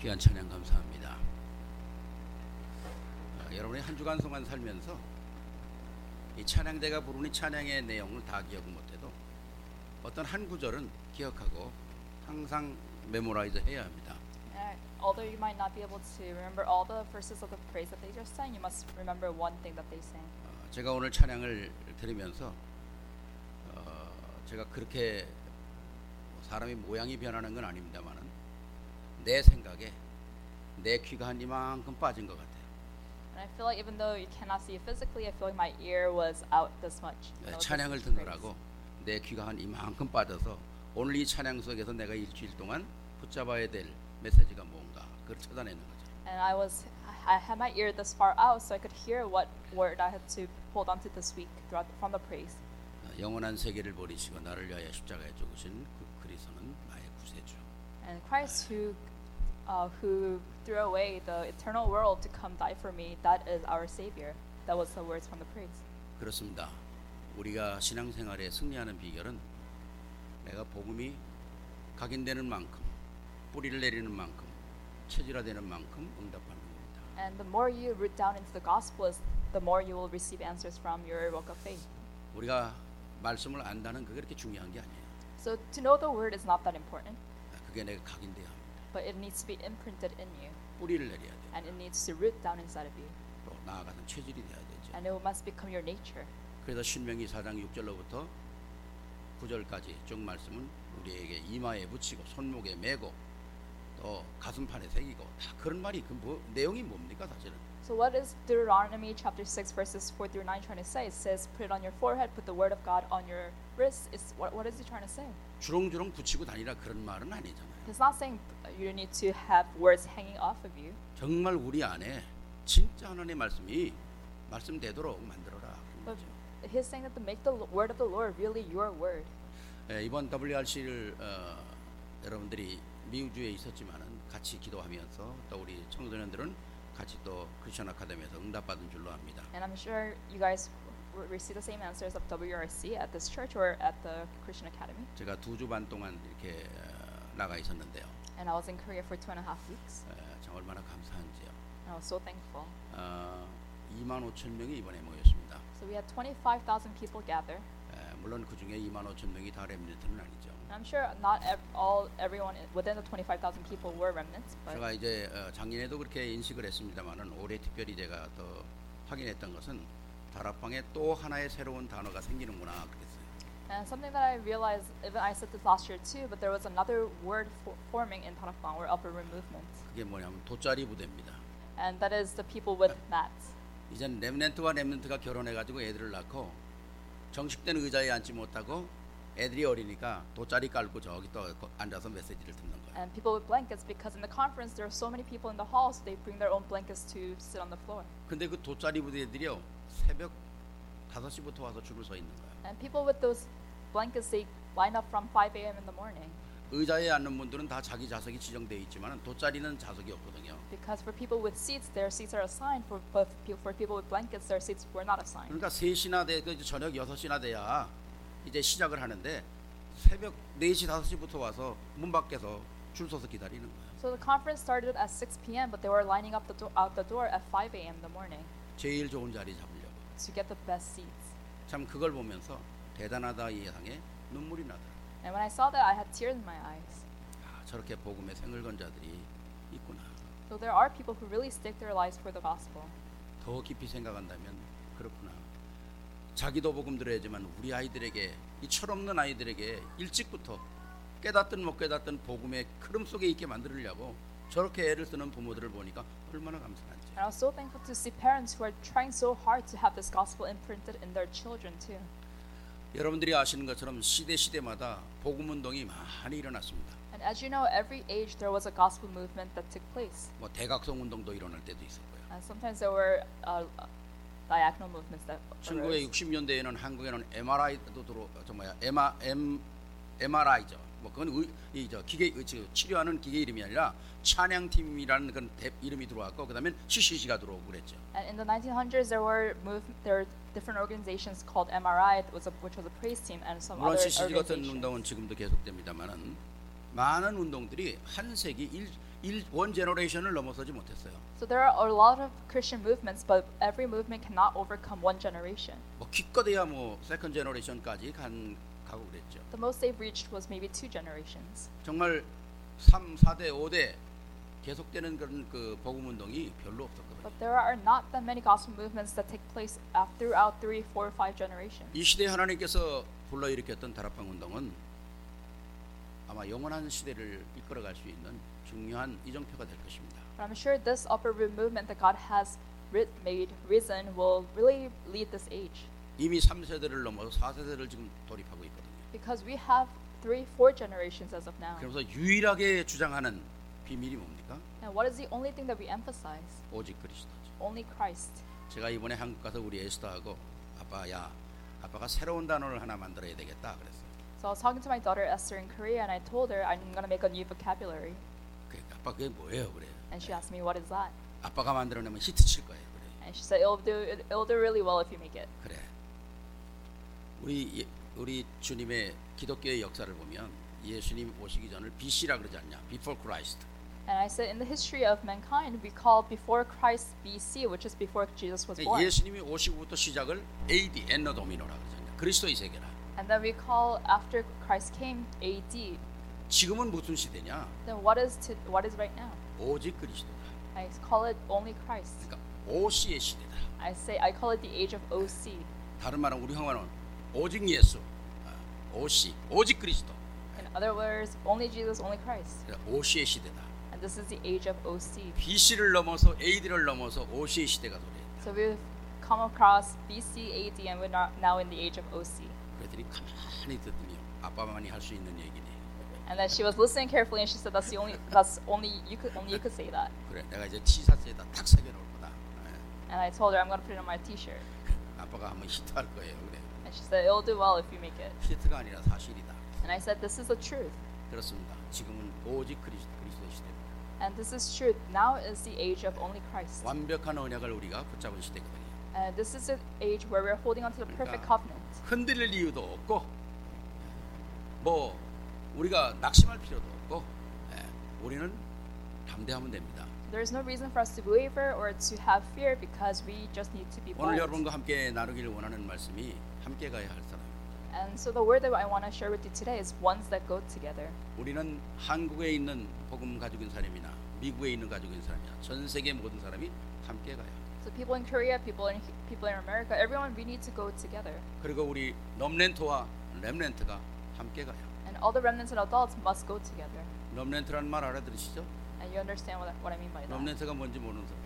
귀한 찬양 감사합니다. 여러분이 한 주간 동안 살면서 이 찬양대가 부르는 찬양의 내용을 다 기억 못해도 어떤 한 구절은 기억하고 항상 메모라이즈 해야 합니다. Although you might not be able to remember all the verses of the praise that they just sang, you must remember one thing that they sang. 제가 오늘 찬양을 들으면서 제가 그렇게 사람이 모양이 변하는 건 아닙니다만은 내 생각에 내 귀가 한 이만큼 빠진 것 같아요. And I feel like even though you cannot see it physically, I feel like my ear was out this much. 찬양을 듣느라고 내 귀가 한 이만큼 빠져서 오늘 이 찬양 속에서 내가 일주일 동안 붙잡아야 될 메시지가 뭔가 그걸 찾아내는 거죠. And I had my ear this far out, so I could hear what word I had to hold on to this week from the praise. 영원한 세계를 버리시고 나를 위하여 십자가에 죽으신 그 그리스도는 나의 구세주. And Christ who threw away the eternal world to come die for me, that is our Savior. That was the words from the praise. 그렇습니다. 우리가 신앙생활에 승리하는 비결은 내가 복음이 각인되는 만큼 뿌리를 내리는 만큼 체질화되는 만큼 응답하는 겁니다. And the more you root down into the gospel, is the more you will receive answers from your walk of faith. 우리가 말씀을 안다는 그게 그렇게 중요한 게 아니에요. So to know the word is not that important, 그게 내가 각인돼야 합니다. but it needs to be imprinted in you, 뿌리를 내려야 돼요. and it needs to root down inside of you, 또 나아가는 체질이 돼야 되죠. and it must become your nature. 그래서 신명기 4장 6절로부터 9절까지 쭉 말씀은 우리에게 이마에 붙이고 손목에 메고 또 가슴판에 새기고 다 그런 말이 그 내용이 뭡니까 사실은? So what is Deuteronomy chapter 6 verses 4 through 9 trying to say? It says, put it on your forehead, put the word of God on your wrist. What is he trying to say? 주렁주렁 붙이고 다니라 그런 말은 아니잖아요. He's not saying you need to have words hanging off of you. 정말 우리 안에 진짜 하나님의 말씀이 말씀되도록 만들어라. But he's saying that to make the word of the Lord really your word. 이번 WRC를 여러분들이 미우주에 있었지만은 같이 기도하면서 또 우리 청소년들은 같이 또 크리스천 아카데미에서 응답받은 줄로 압니다. And I'm sure you guys receive the same answers of WRC at this church or at the Christian Academy. 제가 2주 반 동안 이렇게 나가 있었는데요. And I was in Korea for 2.5 weeks. 참 얼마나 감사한지요. And I was so thankful. 2만 5천 명이 이번에 모였습니다. So we had 25,000 people gather. 물론 그 중에 2만 5천 명이 다 렘넌트는 아니죠. I'm sure not everyone within the 25,000 people were remnants, but 제가 이제 작년에도 그렇게 인식을 했습니다만은 올해 특별히 제가 더 확인했던 것은 다락방에 또 하나의 새로운 단어가 생기는구나 그랬어요. and something that I realized, even I said this last year too, but there was another word forming in Tarakbang or upper room movement, 그게 뭐냐면 돗자리 부대입니다. and that is the people with mats. 이젠 렘넌트와 렘넌트가 결혼해가지고 애들을 낳고 정식된 의자에 앉지 못하고 애들이 어리니까 돗자리 깔고 저기 또 앉아서 메시지를 듣는 거예요. And people with blankets, because in the conference there are so many people in the hall, so they bring their own blankets to sit on the floor. 근데 그 돗자리 부대들이요 새벽 5시부터 와서 줄을 서 있는 거예요. And people with those blankets, they line up from 5 a.m. in the morning. 의자에 앉는 분들은 다 자기 좌석이 지정되어 있지만 돗자리는 좌석이 없거든요. Because for people with seats, their seats are assigned. For people with blankets, their seats were not assigned. 그러니까 3시나 저녁 6시나 돼야 이제 시작을 하는데 새벽 4시 5시부터 와서 문 밖에서 줄 서서 기다리는 거예요. So the conference started at 6 p.m., but they were lining up out the door at 5 a.m. in the morning 제일 좋은 자리 잡으려고. to get the best seats. 참 그걸 보면서 대단하다 이 세상에 눈물이 나더라고요. And when I saw that, I had tears in my eyes. 저렇게 복음에 생을 건 자들이 있구나. So there are people who really stake their lives for the gospel. 더 깊이 생각한다면 그렇구나. 자기도 복음 들어야지만 우리 아이들에게 이 철없는 아이들에게 일찍부터 깨닫든 못 깨닫든 복음의 흐름 속에 있게 만들려고 저렇게 애를 쓰는 부모들을 보니까 얼마나 감사한지. And I was so thankful to see parents who are trying so hard to have this gospel imprinted in their children too. 여러분들이 아시는 것처럼 시대마다 복음 운동이 많이 일어났습니다. And as you know, every age there was a gospel movement that took place. 뭐 대각성 운동도 일어날 때도 있었고요. And sometimes there were diagonal movements that arose. 1960년대에는 한국에는 MRI도 MRI죠. 뭐 그건 기계 치료하는 기계 이름이 아니라 찬양팀이라는 그런 이름이 들어왔고 그다음에 CCC가 들어오고 그랬죠. And in the 1900s, there were different organizations called MRI, which was a praise team, and some 물론 other CCC 같은 organizations. 운동은 지금도 계속됩니다만은 많은 운동들이 한 세기 원 제너레이션을 넘어서지 못했어요. So there are a lot of Christian movements, but every movement cannot overcome one generation. 뭐 기껏해야 뭐 세컨 제너레이션까지 가고 그랬죠. The most they've reached was maybe 2 generations. 정말 3, 4대, 5대 계속되는 그런 그 복음 운동이 별로 없었거든요. But there are not that many gospel movements that take place throughout 3, 4, 5 generations. 이 시대에 하나님께서 불러일으켰던 다락방 운동은 아마 영원한 시대를 이끌어갈 수 있는 중요한 이정표가 될 것입니다. But I'm sure this upper room movement that God has made risen will really lead this age. 이미 3세대를 넘어서 4세대를 지금 돌입하고 있거든요. Because we have 3, 4 generations as of now. 그래서 유일하게 주장하는 비밀이 뭡니까? And what is the only thing that we emphasize? 오직 그리스도죠. Only Christ. 제가 이번에 한국 가서 우리 에스더하고 아빠가 새로운 단어를 하나 만들어야 되겠다 그랬어요. So I was talking to my daughter Esther in Korea, and I told her I'm going to make a new vocabulary. 그러니까 아빠 그게 뭐예요? 그래. And she asked me, what is that? 아빠가 만들어내면 히트 칠 거예요. 그래. And she said, it'll do really well if you make it. 그래. 우리 주님의 기독교의 역사를 보면 예수님 오시기 전을 BC라 그러지 않냐? Before Christ. And I said, in the history of mankind, we call before Christ BC, which is before Jesus was born. 예수님이 오시고부터 시작을 AD, 엔너 도미노라 그러지 않냐? 그리스도의 세계라. And then we call after Christ came AD. 지금은 무슨 시대냐? Then what is right now? 오직 그리스도다. I call it only Christ. 그러니까 OC의 시대다. I call it the age of OC. 다른 말은 우리 한말은 오직 예수, OC, 오직 그리스도. In other words, only Jesus, only Christ. 그러니까 OC의 시대다. And this is the age of OC. BC를 넘어서 AD를 넘어서 OC의 시대가 도래했다. So we've come across BC, AD, and we're now in the age of OC. 그랬더니 가만히 듣더니 아빠만이 할 수 있는 얘기네. And then she was listening carefully, and she said, only you could say that." 그래, 내가 이제 티셔츠에다 딱 새겨놓을 거다. And I told her I'm going to put it on my T-shirt. 아빠가 한번 히트할 거예요. 그래. And she said, "It'll do well if you make it." 히트가 아니라 사실이다. And I said, "This is the truth." 그렇습니다. 지금은 오직 그리스도의 시대입니다. And this is truth. Now is the age of only Christ. 완벽한 언약을 우리가 붙잡은 시대거든요. And this is the age where we're holding on to the perfect covenant. 흔들릴 이유도 없고, 뭐 우리가 낙심할 필요도 없고, 우리는 담대하면 됩니다. There is no reason for us to waver or to have fear because we just need to be 오늘 bold. 여러분과 함께 나누기를 원하는 말씀이 함께 가야 할 사람. And so the word that I want to share with you today is ones that go together. 우리는 한국에 있는 복음 가지고 있는 사람이나 미국에 있는 가지고 있는 사람이나 전 세계 모든 사람이 함께 가야. So people in Korea, people in America, everyone, we need to go together. 그리고 우리 럼넨트와 렘넨트가 함께 가야. And all the remnants and adults must go together. 럼넨트라는 말 알아들으시죠? And you understand what I mean by that. 럼넨트가 뭔지 모르는 사람.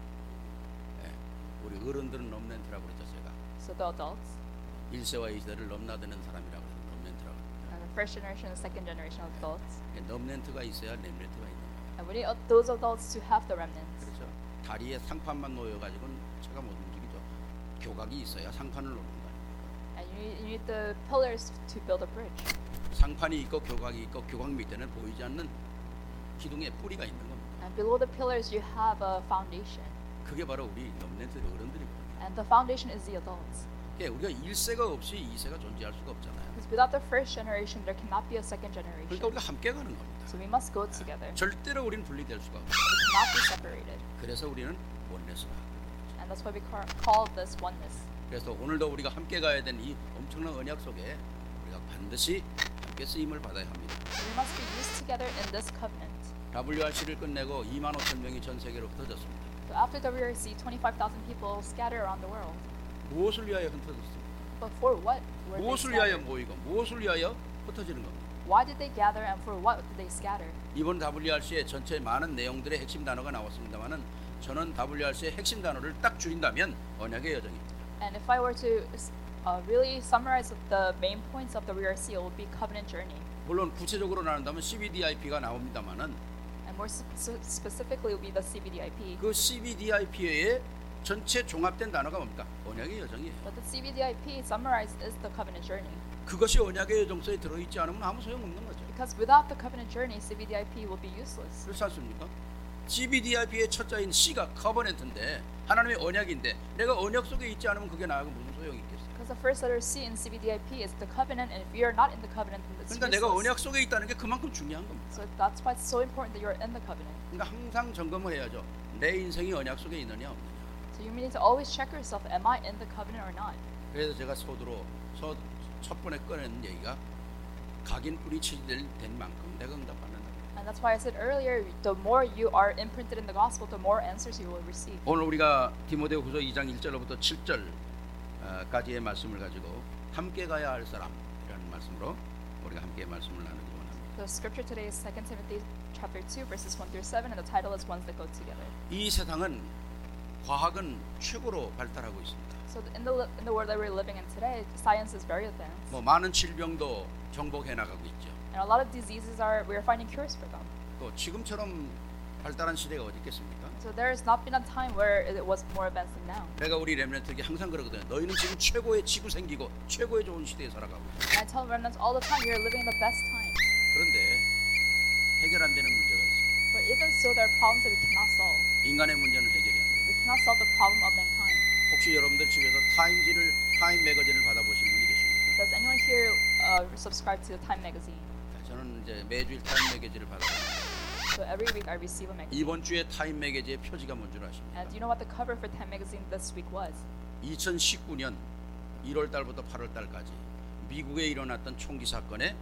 우리 어른들은 럼넨트라고 그랬죠, 제가. So the adults 1세와 2세를 넘나드는 사람이라고 해서 럼넨트라고. and the first generation and second generation of adults. 럼넨트가 있어야 렘넨트가 있는 거예요. And we need those adults to have the remnants. 그렇죠? 다리에 상판만 놓여 가지고는 차가 못 움직이죠. 교각이 있어야 상판을 놓는 거예요. And you need the pillars to build a bridge. 상판이 있고 교각이 있고 교각 밑에는 보이지 않는 기둥의 뿌리가 있는 겁니다. And below the pillars you have a foundation. 그게 바로 우리 럼넨트 어른들이거든요. And the foundation is the adults. 그러니까 우리가 1세가 없이 2세가 존재할 수가 없잖아요. Because without the first generation there cannot be a second generation. 그러니까 우리가 함께 가는 겁니다. So we must go together. 절대로 우리는 분리될 수가 없어요. We cannot be separated. 그래서 우리는 원내스라. And that's why we call this oneness. 그래서 오늘도 우리가 함께 가야 되는 이 엄청난 언약 속에 우리가 반드시 함께 쓰임을 받아야 합니다. So we must be used together in this covenant. WRC를 끝내고 2만 5천 명이 전 세계로 흩어졌습니다. So after WRC, 25,000 people scatter around the world. 무엇을 위하여 흩어졌습니까? But for what were they 무엇을 위하여 scattered? 모이고 무엇을 위하여 흩어지는 겁니다. Why did they gather and for what did they scatter? 이번 WRC의 전체 많은 내용들의 핵심 단어가 나왔습니다만은 저는 WRC의 핵심 단어를 딱 줄인다면 언약의 여정입니다. And if I were to really summarize the main points of the WRC, it would be covenant journey. 물론 구체적으로 나눈다면 CBDIP가 나옵니다만은 And more specifically, it would be the CBDIP. 그 CBDIP의 전체 종합된 단어가 뭡니까? 언약의 여정이에요. But the CBDIP summarized is the covenant journey. 그것이 언약의 여정서에 들어있지 않으면 아무 소용없는 거죠. Because without the covenant journey, CBDIP will be useless. 그렇지 않습니까? CBDIP의 첫 자인 C가 커버넌트인데 하나님의 언약인데 내가 언약 속에 있지 않으면 그게 나하고 무슨 소용이 있겠어요? Because the first letter C in CBDIP is the covenant, and if we are not in the covenant, then it's 그러니까 내가 useless. 언약 속에 있다는 게 그만큼 중요한 겁니다. So that's why it's so important that you're in the covenant. 그러니까 항상 점검을 해야죠. 내 인생이 언약 속에 있느냐 없느냐. So you need to always check yourself: am I in the covenant or not? 그래서 제가 첫 번에 꺼낸 얘기가 각인 뿌리 치질 된 만큼 내가 응답받는다. And that's why I said earlier, the more you are imprinted in the gospel, the more answers you will receive. 오늘 우리가 디모데후서 2장 1절로부터 7절까지의 말씀을 가지고 함께 가야 할 사람이라는 말씀으로 우리가 함께 말씀을 나누기 원합니다. The scripture today is 2 Timothy chapter 2 verses 1 through 7, and the title is Ones That Go Together. 이 세상은 과학은 최고로 발달하고 있습니다. So in the world that we're living in today, science is very advanced, 뭐 많은 질병도 정복해 나가고 있죠. and a lot of diseases we're finding cures for them. 또 지금처럼 발달한 시대가 어디 있겠습니까? So there has not been a time where it was more advanced than now. 내가 우리 렘넌트에게 항상 그러거든요. 너희는 지금 최고의 지구 생기고 최고의 좋은 시대에 살아가고 있다. And I tell remnants all the time, you're living in the best time. 그런데 해결 안 되는 문제가 있어요. But even so, there are problems that we cannot solve. 인간의 문제는 해결이 안 돼요. We cannot solve the problem of mankind. 혹시 여러분들 집에서 타임 매거진을 받아보신 분이 계십니까? Does anyone here subscribe to the Time magazine? 저는 이제 매주일 타임 매거진을 받아봅니다. So every week I receive a magazine. 이번 주에 타임 매거진의 표지가 뭔 줄 아십니까? And do you know what the cover for Time magazine this week was? 2019년 1월 달부터 8월 달까지 미국에 일어났던 총기 사건의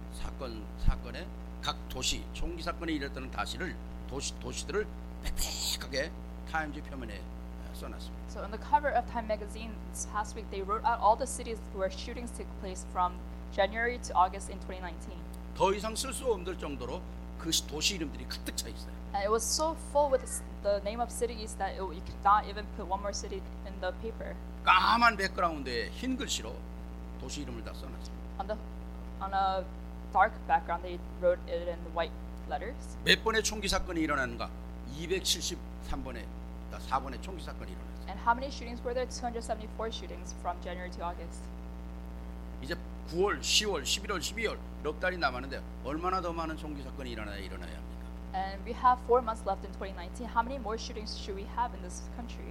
각 도시 총기 사건에 일어났던 도시들을 빽빽하게 타임지 표면에 써놨습니다. So on the cover of Time magazine this past week, they wrote out all the cities where shootings took place from January to August in 2019. 더 이상 쓸 수 없을 정도로 그 도시 이름들이 가득 차 있어요. And it was so full with the name of cities that you could not even put one more city in the paper. 까만 백그라운드에 흰 글씨로 도시 이름을 다 써놨습니다. On a dark background, they wrote it in white letters. 몇 번의 총기 사건이 일어나는가? 273번의 4번의 총기 사건이 일어났어요. And how many shootings were there? 274 shootings from January to August. 이제 9월, 10월, 11월, 12월 넉 달이 남았는데 얼마나 더 많은 총기 사건이 일어나야 합니까? And we have 4 months left in 2019. How many more shootings should we have in this country?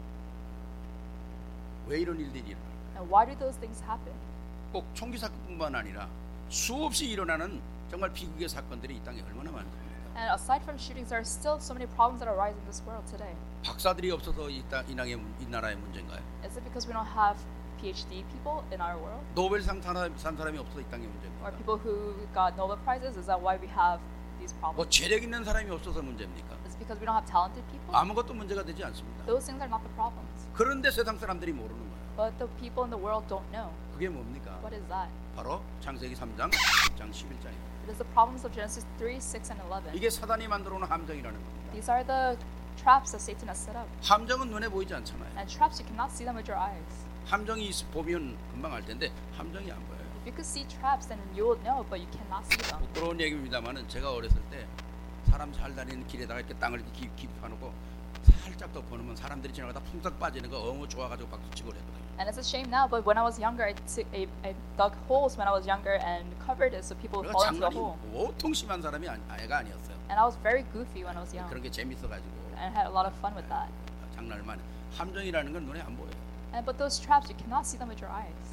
왜 이런 일들이 일어날까요? And why do those things happen? 꼭 총기 사건뿐만 아니라 수없이 일어나는 정말 비극의 사건들이 이 땅에 얼마나 많습니까? And aside from shootings, there are still so many problems that arise in this world today. 박사들이 없어서 이 나라의 문제인가요? Is it because we don't have PhD people in our world? 노벨상 탄 사람이 없어서 이 땅의 문제입니까? Or people who got Nobel Prizes? Is that why we have these 뭐 problems? 재력 있는 사람이 없어서 문제입니까? Is it because we don't have talented people? 아무것도 문제가 되지 않습니다. Those things are not the problems. 그런데 세상 사람들이 모르는 거예요. But the people in the world don't know. 그게 뭡니까? What is that? 바로 창세기 3장 10장 11장입니다. It is the problems of Genesis 3, 6, and 11. 이게 사단이 만들어 놓은 함정이라는 겁니다. These are the traps that Satan has set up. 함정은 눈에 보이지 않잖아요. And traps, you cannot see them with your eyes. 함정이 보면 금방 알 텐데 함정이 안 보여요. If you could see traps, then you will know, but you cannot see them. 부끄러운 얘기입니다만은 제가 어렸을 때 사람 잘 다니는 길에다가 이렇게 땅을 이렇게 깊이 파놓고 살짝 더 보면 사람들이 지나가다 풍선 빠지는 거 너무 좋아가지고 박수치고 그랬거든요. And it's a shame now, but when I was younger, I dug holes when I was younger and covered it so people would 내가 fall into the 장난이 hole. 보통 심한 사람이 애가 아니었어요. And I was very goofy when I was young, 그런 게 재밌어가지고 and had a lot of fun with that. 장난을 많이. 함정이라는 건 눈에 안 보여요. But those traps, you cannot see them with your eyes.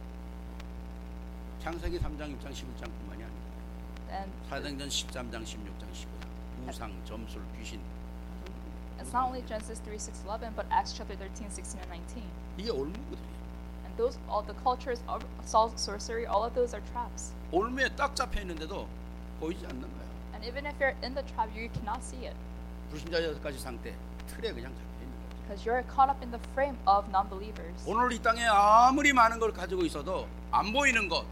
창세기 3장, 6장, 11장뿐만이 아니라 And 사도행전 13장, 16장, 15장 우상, 점술, 귀신 it's not only Genesis 3, 6, 11, but Acts chapter 13, 16, and 19. 이게 올무거든요. And those, all the cultures of sorcery, all of those are traps. 올무에 딱 잡혀 있는데도 보이지 않는 거예요. And even if you're in the trap, you cannot see it 불신자 6가지 상태 틀에 그냥 잡혀 있는 거죠. because you're caught up in the frame of non-believers. 오늘 이 땅에 아무리 많은 걸 가지고 있어도 안 보이는 것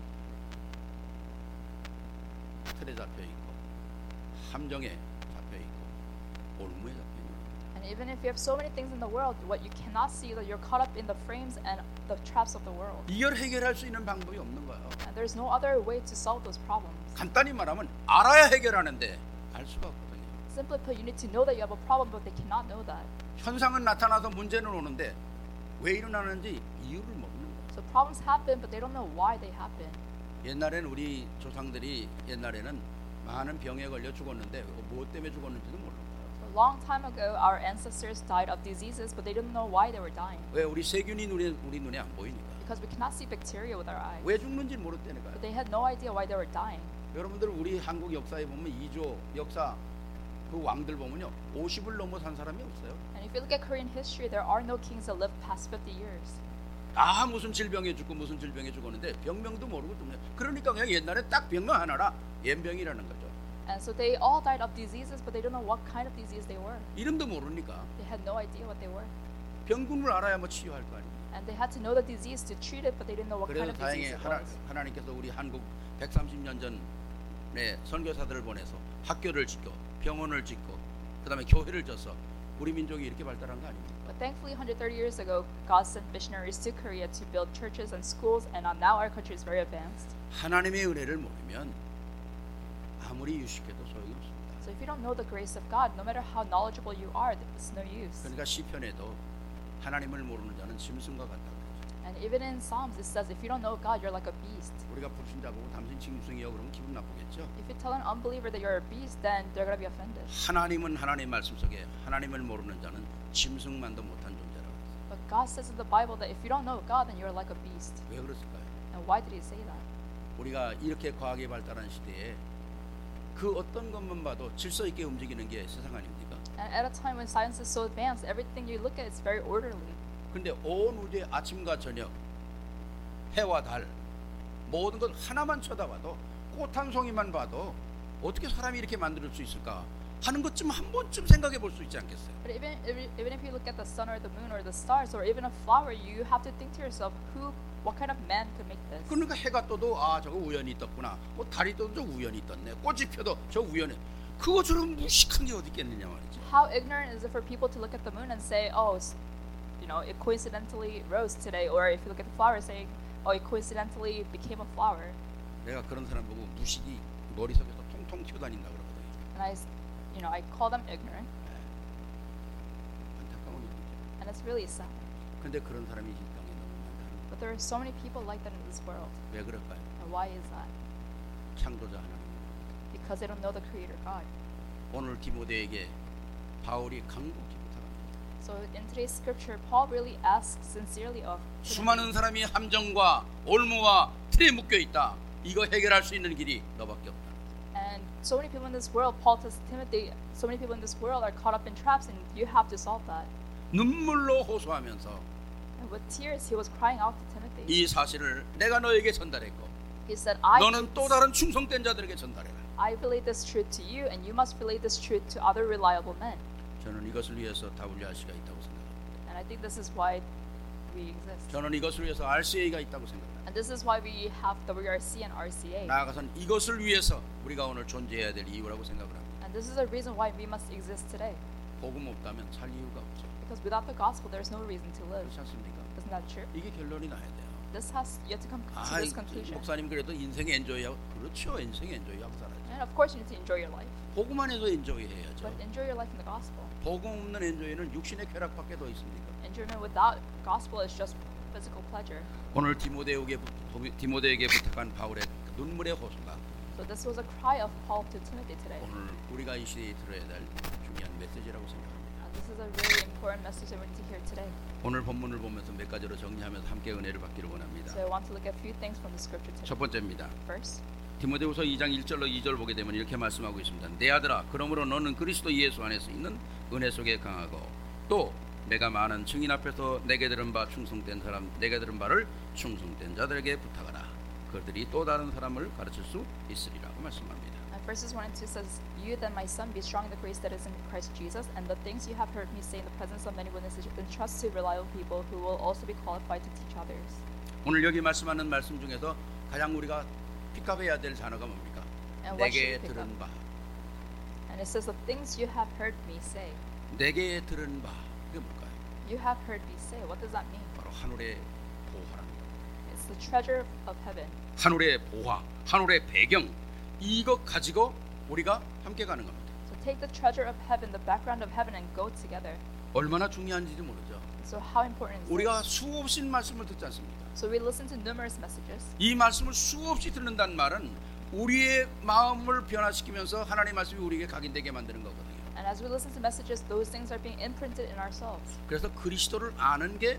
틀에 잡혀 있고 함정에 잡혀 있고 올무에 잡혀 있는 것. And even if you have so many things in the world, what you cannot see that you're caught up in the frames and the traps of the world. 이걸 해결할 수 있는 방법이 없는 거예요. And there's no other way to solve those problems. 간단히 말하면 알아야 해결하는데 알 수가 없거든요. Simply put, you need to know that you have a problem, but they cannot know that. 현상은 나타나서 문제는 오는데 왜 일어나는지 이유를 모르는 거예요. So problems happen, but they don't know why they happen. 옛날에는 우리 조상들이 옛날에는 많은 병에 걸려 죽었는데 무엇 때문에 죽었는지도 몰라요. So long time ago, our ancestors died of diseases, but they didn't know why they were dying. 왜 우리 세균이 우리 눈에 안 보이니까. Because we cannot see bacteria with our eyes. 왜 죽는지 모르다니까요. But they had no idea why they were dying. 여러분들 우리 한국 역사에 보면 이조 역사 그 왕들 보면요 50을 넘어 산 사람이 없어요. And if you look at Korean history, there are no kings that lived past 50 years. 다 무슨 질병에 죽고 무슨 질병에 죽었는데 병명도 모르고 죽네. 그러니까 그냥 옛날에 딱 병명 하나라 연병이라는 거죠. And so they all died of diseases, but they don't know what kind of disease they were. 이름도 모르니까 They had no idea what they were. 병군을 알아야 뭐 치유할 거 아닙니까? And they had to know the disease to treat it, but they didn't know what kind 그래서 of 다행히 disease it was. 하나님께서 우리 한국 130년 전에 선교사들을 보내서 학교를 짓고 병원을 짓고 그다음에 교회를 져서 우리 민족이 이렇게 발달한 거 아닙니까? But thankfully, 130 years ago, God sent missionaries to Korea to build churches and schools, and now our country is very advanced. 하나님의 은혜를 모르면 아무리 유식해도 소용이 없습니다. So if you don't know the grace of God, no matter how knowledgeable you are, it's no use. 그러니까 시편에도 하나님을 모르는 자는 짐승과 같다 그러죠. And even in Psalms, it says, if you don't know God, you're like a beast. 우리가 불신자 보고 당신 짐승이요 그러면 기분 나쁘겠죠. If you tell an unbeliever that you're a beast, then they're going to be offended. 하나님은 하나님 말씀 속에 하나님을 모르는 자는 짐승만도 못한 존재라고 했어요. But God says in the Bible that if you don't know God, then you're like a beast. 왜 그랬을까요? And why did He say that? 우리가 이렇게 과학이 발달한 시대에 그 어떤 것만 봐도 질서 있게 움직이는 게 세상 아닙니까? And at a time when science is so advanced, everything you look at is very orderly. 근데 온 우주의 아침과 저녁, 해와 달 모든 것 하나만 쳐다봐도 꽃 한 송이만 봐도 어떻게 사람이 이렇게 만들 수 있을까 하는 것 좀 한 번쯤 생각해 볼 수 있지 않겠어요? But even if you look at the sun or the moon or the stars or even a flower, you have to think to yourself, what kind of man could make this? 그러니까 해가 떠도 아 저거 우연히 떴구나. 뭐 달이 떠도 저 우연히 떴네. 꽃이 펴도 저 우연히. 그것처럼 무식한 게 어디 있겠느냐 말이죠. How ignorant is it for people to look at the moon and say, oh, it coincidentally rose today, or if you look at the flower, saying, oh, it coincidentally became a flower. 내가 그런 사람 보고 무식이 머릿속에서 통통 튀어다닌다 그러거든요. And I call them ignorant, 안타까운 일이죠. and it's really sad. 근데 그런 사람이 이 땅에 너무 많다는 거예요. But there are so many people like that in this world. 왜 그럴까요? And why is that? 창조자 하나님. Because they don't know the Creator God. 오늘 디모데에게 바울이 간곡히 부탁합니다. So in today's scripture, Paul really asks sincerely of Timothy. 수많은 사람이 함정과 올무와 틀에 묶여 있다. 이거 해결할 수 있는 길이 너밖에 없다. And so many people in this world, Paul tells Timothy, so many people in this world are caught up in traps, and you have to solve that. 눈물로 호소하면서 And with tears, he was crying out to Timothy. 이 사실을 내가 너에게 전달했고 He said, 너는 또 다른 충성된 자들에게 전달해라. I relate this truth to you, and you must relate this truth to other reliable men. 저는 이것을 위해서 WRC가 있다고 생각합니다. And I think this is why we exist. 저는 이것을 위해서 RCA가 있다고 생각합니다. And this is why we have WRC and RCA. 나아가서는 이것을 위해서 우리가 오늘 존재해야 될 이유라고 생각을 합니다. And this is a reason why we must exist today. 복음 없다면 살 이유가 없죠. Because without the gospel, there's no reason to live. 그렇지 않습니까? Isn't that true? 이게 결론이 나야 돼요. This has yet to come to 아, this conclusion. 목사님 그래도 인생 엔조이하고 그렇죠. 인생 엔조이하고 살아야죠. And of course, you need to enjoy your life. 복음 안에서 엔조이 해야죠. But enjoy your life in the gospel. 복음 없는 엔조이는 육신의 쾌락밖에 더 있습니까? Enjoyment without gospel is just physical pleasure. 오늘 디모데에게 부탁한 바울의 눈물의 호소가 So this was a cry of Paul to Timothy today. 오늘 우리가 이 시대에 들어야 될 중요한 메시지라고 생각합니다. And this is a really important message that we need to hear today. 오늘 본문을 보면서 몇 가지로 정리하면서 함께 은혜를 받기를 원합니다. So I want to look at a few things from the scripture today. 첫 번째입니다. First, 디모데후서 2장 1절로 2절 보게 되면 이렇게 말씀하고 있습니다. 내 아들아, 그러므로 너는 그리스도 예수 안에서 있는 은혜 속에 강하고 또 내가 많은 증인 앞에서 내게 들은 바 충성된 사람, 내게 들은 바를 충성된 자들에게 부탁하라. 그들이 또 다른 사람을 가르칠 수 있으리라고 말씀합니다. and verses 1 and 2 says, You then, my son, be strong in the grace that is in Christ Jesus, and the things you have heard me say in the presence of many witnesses, entrust to reliable people who will also be qualified to teach others. 오늘 여기 말씀하는 말씀 중에서 가장 우리가 픽업해야 될 단어가 뭡니까? And what 내게 should we pick 들은 up? 바. And it says, The things you have heard me say. 내게 들은 바. 이게 뭘까요? You have heard me say. What does that mean? 바로 하늘의 보화랍니다. It's the treasure of heaven. 하늘의 보화, 하늘의 배경 이것 가지고 우리가 함께 가는 겁니다. So take the treasure of heaven, the background of heaven, and go together. 얼마나 중요한지도 모르죠. So how important is 우리가 this? 수없이 말씀을 듣지 않습니까? So we listen to numerous messages. 이 말씀을 수없이 듣는다는 말은 우리의 마음을 변화시키면서 하나님의 말씀이 우리에게 각인되게 만드는 거거든요. And as we listen to messages, those things are being imprinted in ourselves. 그래서 그리스도를 아는 게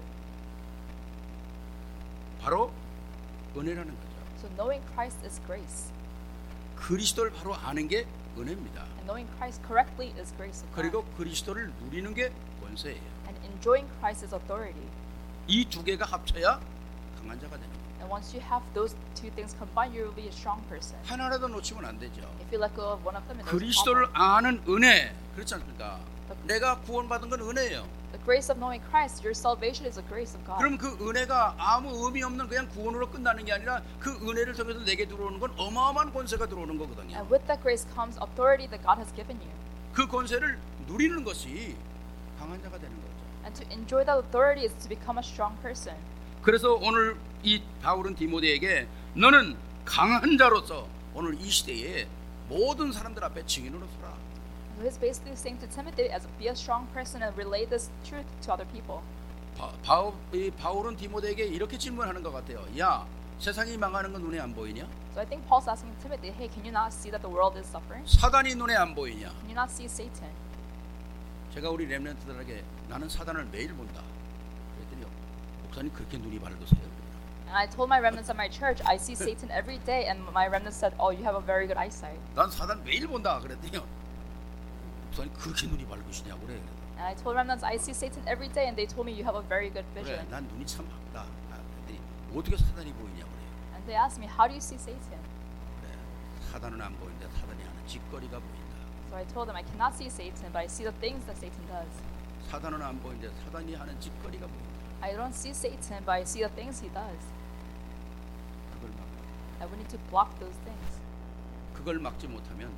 바로 은혜라는 거죠. So knowing Christ is grace. 그리스도를 바로 아는 게 은혜입니다. And knowing Christ correctly is grace of God. 그리고 그리스도를 누리는 게 권세예요. And enjoying Christ is authority. 이 두 개가 합쳐야 강한 자가 되는 거예요. And once you have those two things combined, you will be a strong person. 하나라도 놓치면 안 되죠. If you let go of one of them, there's a 그리스도를 problem. 아는 은혜, 그렇지 않습니까? 내가 구원받은 건 은혜예요. The grace of knowing Christ, your salvation is a grace of God. 그럼 그 은혜가 아무 의미 없는 그냥 구원으로 끝나는 게 아니라 그 은혜를 통해서 내게 들어오는 건 어마어마한 권세가 들어오는 거거든요. And with that grace comes authority that God has given you. 그 권세를 누리는 것이 강한 자가 되는 거죠. And to enjoy that authority is to become a strong person. 그래서 오늘 이 바울은 디모데에게 너는 강한 자로서 오늘 이 시대에 모든 사람들 앞에 증인으로 서라. So he's basically saying to Timothy, as be a strong person and relay this truth to other people. 바울은 디모데에게 이렇게 질문하는 것 같아요. 야, 세상이 망하는 건 눈에 안 보이냐? So I think Paul's asking Timothy, hey, can you not see that the world is suffering? 사단이 눈에 안 보이냐? Can you not see Satan? 제가 우리 렘넌트들에게 나는 사단을 매일 본다. 그랬더니 목사님 그렇게 눈이 밝으세요. And I told my remnants at my church, I see Satan every day, and my remnants said, oh, you have a very good eyesight. 난 사단 매일 본다. 그랬더니 목사님 그렇게 눈이 밝으시냐고 그래. And I told remnants, I see Satan every day, and they told me you have a very good 그래, vision. 난 눈이 참 밝다. 그랬더니 어떻게 사단이 보이냐고 그래. And they asked me, how do you see Satan? 그래, 사단은 안 보이는데 사단이 하는 짓거리가 보인다. So I told them, I cannot see Satan, but I see the things that Satan does. 사단은 안 보이는데 사단이 하는 짓거리가 보인다. I don't see Satan, but I see the things he does. 그걸 막 And we need to block those things. 그걸 막지 못하면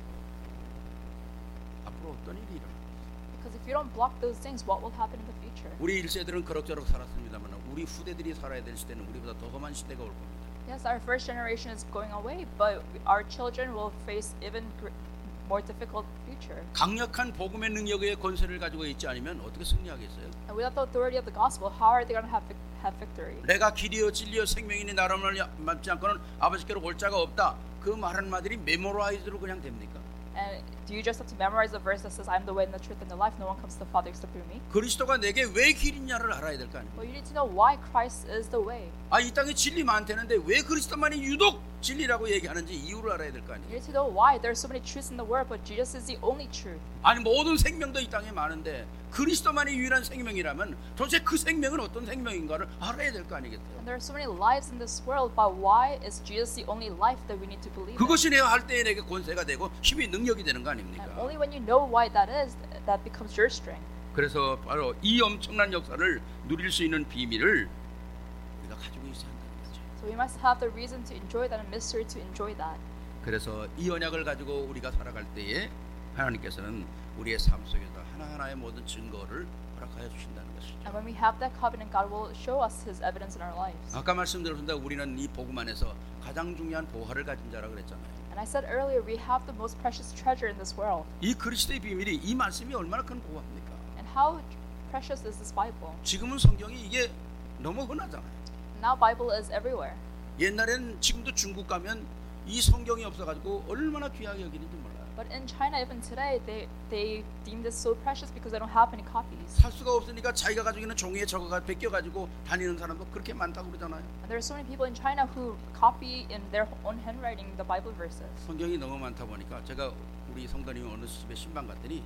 앞으로 어떤 일이 일어나? Because if you don't block those things, what will happen in the future? 우리 1세들은 그럭저럭 살았습니다만 우리 후대들이 살아야 될 시대는 우리보다 더 험한 시대가 올 겁니다. Yes, our first generation is going away, but our children will face even more difficult future. 강력한 복음의 능력의 권세를 가지고 있지 않으면 어떻게 승리하겠어요? And without the authority of the gospel, how are they going to have victory? 내가 길이요 진리요 생명이니 나를 맞지 않고는 아버지께로 올 자가 없다. 그 말하는 말들이 메모라이즈로 그냥 됩니까? And do you just have to memorize the verse that says, "I am the way, and the truth, and the life. No one comes to the Father except through me"? 그리스도가 내게 왜 길이냐를 알아야 될 거 아니에요. Well, you need to know why Christ is the way. 이 땅에 진리 많다는데 왜 그리스도만이 유독 진리라고 얘기하는지 이유를 알아야 될 거 You 아니에요. need to know why there are so many truths in the world, but Jesus is the only truth. 아니 모든 생명도 이 땅에 많은데 그리스도만이 유일한 생명이라면 도대체 그 생명은 어떤 생명인가를 알아야 될 거 아니겠어요. And there are so many lives in this world, but why is Jesus the only life that we need to believe in? 그것이 내가 할 때에 내게 권세가 되고 힘이 능력이 되는 거 아닙니까? And only when you know why that is, that becomes your strength. 그래서 바로 이 엄청난 역사를 누릴 수 있는 비밀을 우리가 가지고 있어야 한다는 거죠. So we must have the reason to enjoy that and mystery to enjoy that. 그래서 이 언약을 가지고 우리가 살아갈 때에 하나님께서는 우리의 삶 속에서 하나하나의 모든 증거를 허락하여 주신다는 것이죠. And when we have that covenant, God will show us His evidence in our lives. 아까 말씀드렸습니다. 우리는 이 복음 안에서 가장 중요한 보화를 가진 자라 그랬잖아요. And I said earlier, we have the most precious treasure in this world. 이 그리스도의 비밀이 이 말씀이 얼마나 큰 보화입니까? And how precious is this Bible? 지금은 성경이 이게 너무 흔하잖아요. Now Bible is everywhere. 옛날에는 지금도 중국 가면 이 성경이 없어가지고 얼마나 귀하게 여기는지 몰라요. But in China, even today, they deem this so precious because they don't have any copies. 살 수가 없으니까 자기가 가지고 있는 종이에 적어가 베껴가지고 다니는 사람도 그렇게 많다고 그러잖아요. And there are so many people in China who copy in their own handwriting the Bible verses. 성경이 너무 많다 보니까 제가 우리 성도님 어느 집에 신방 갔더니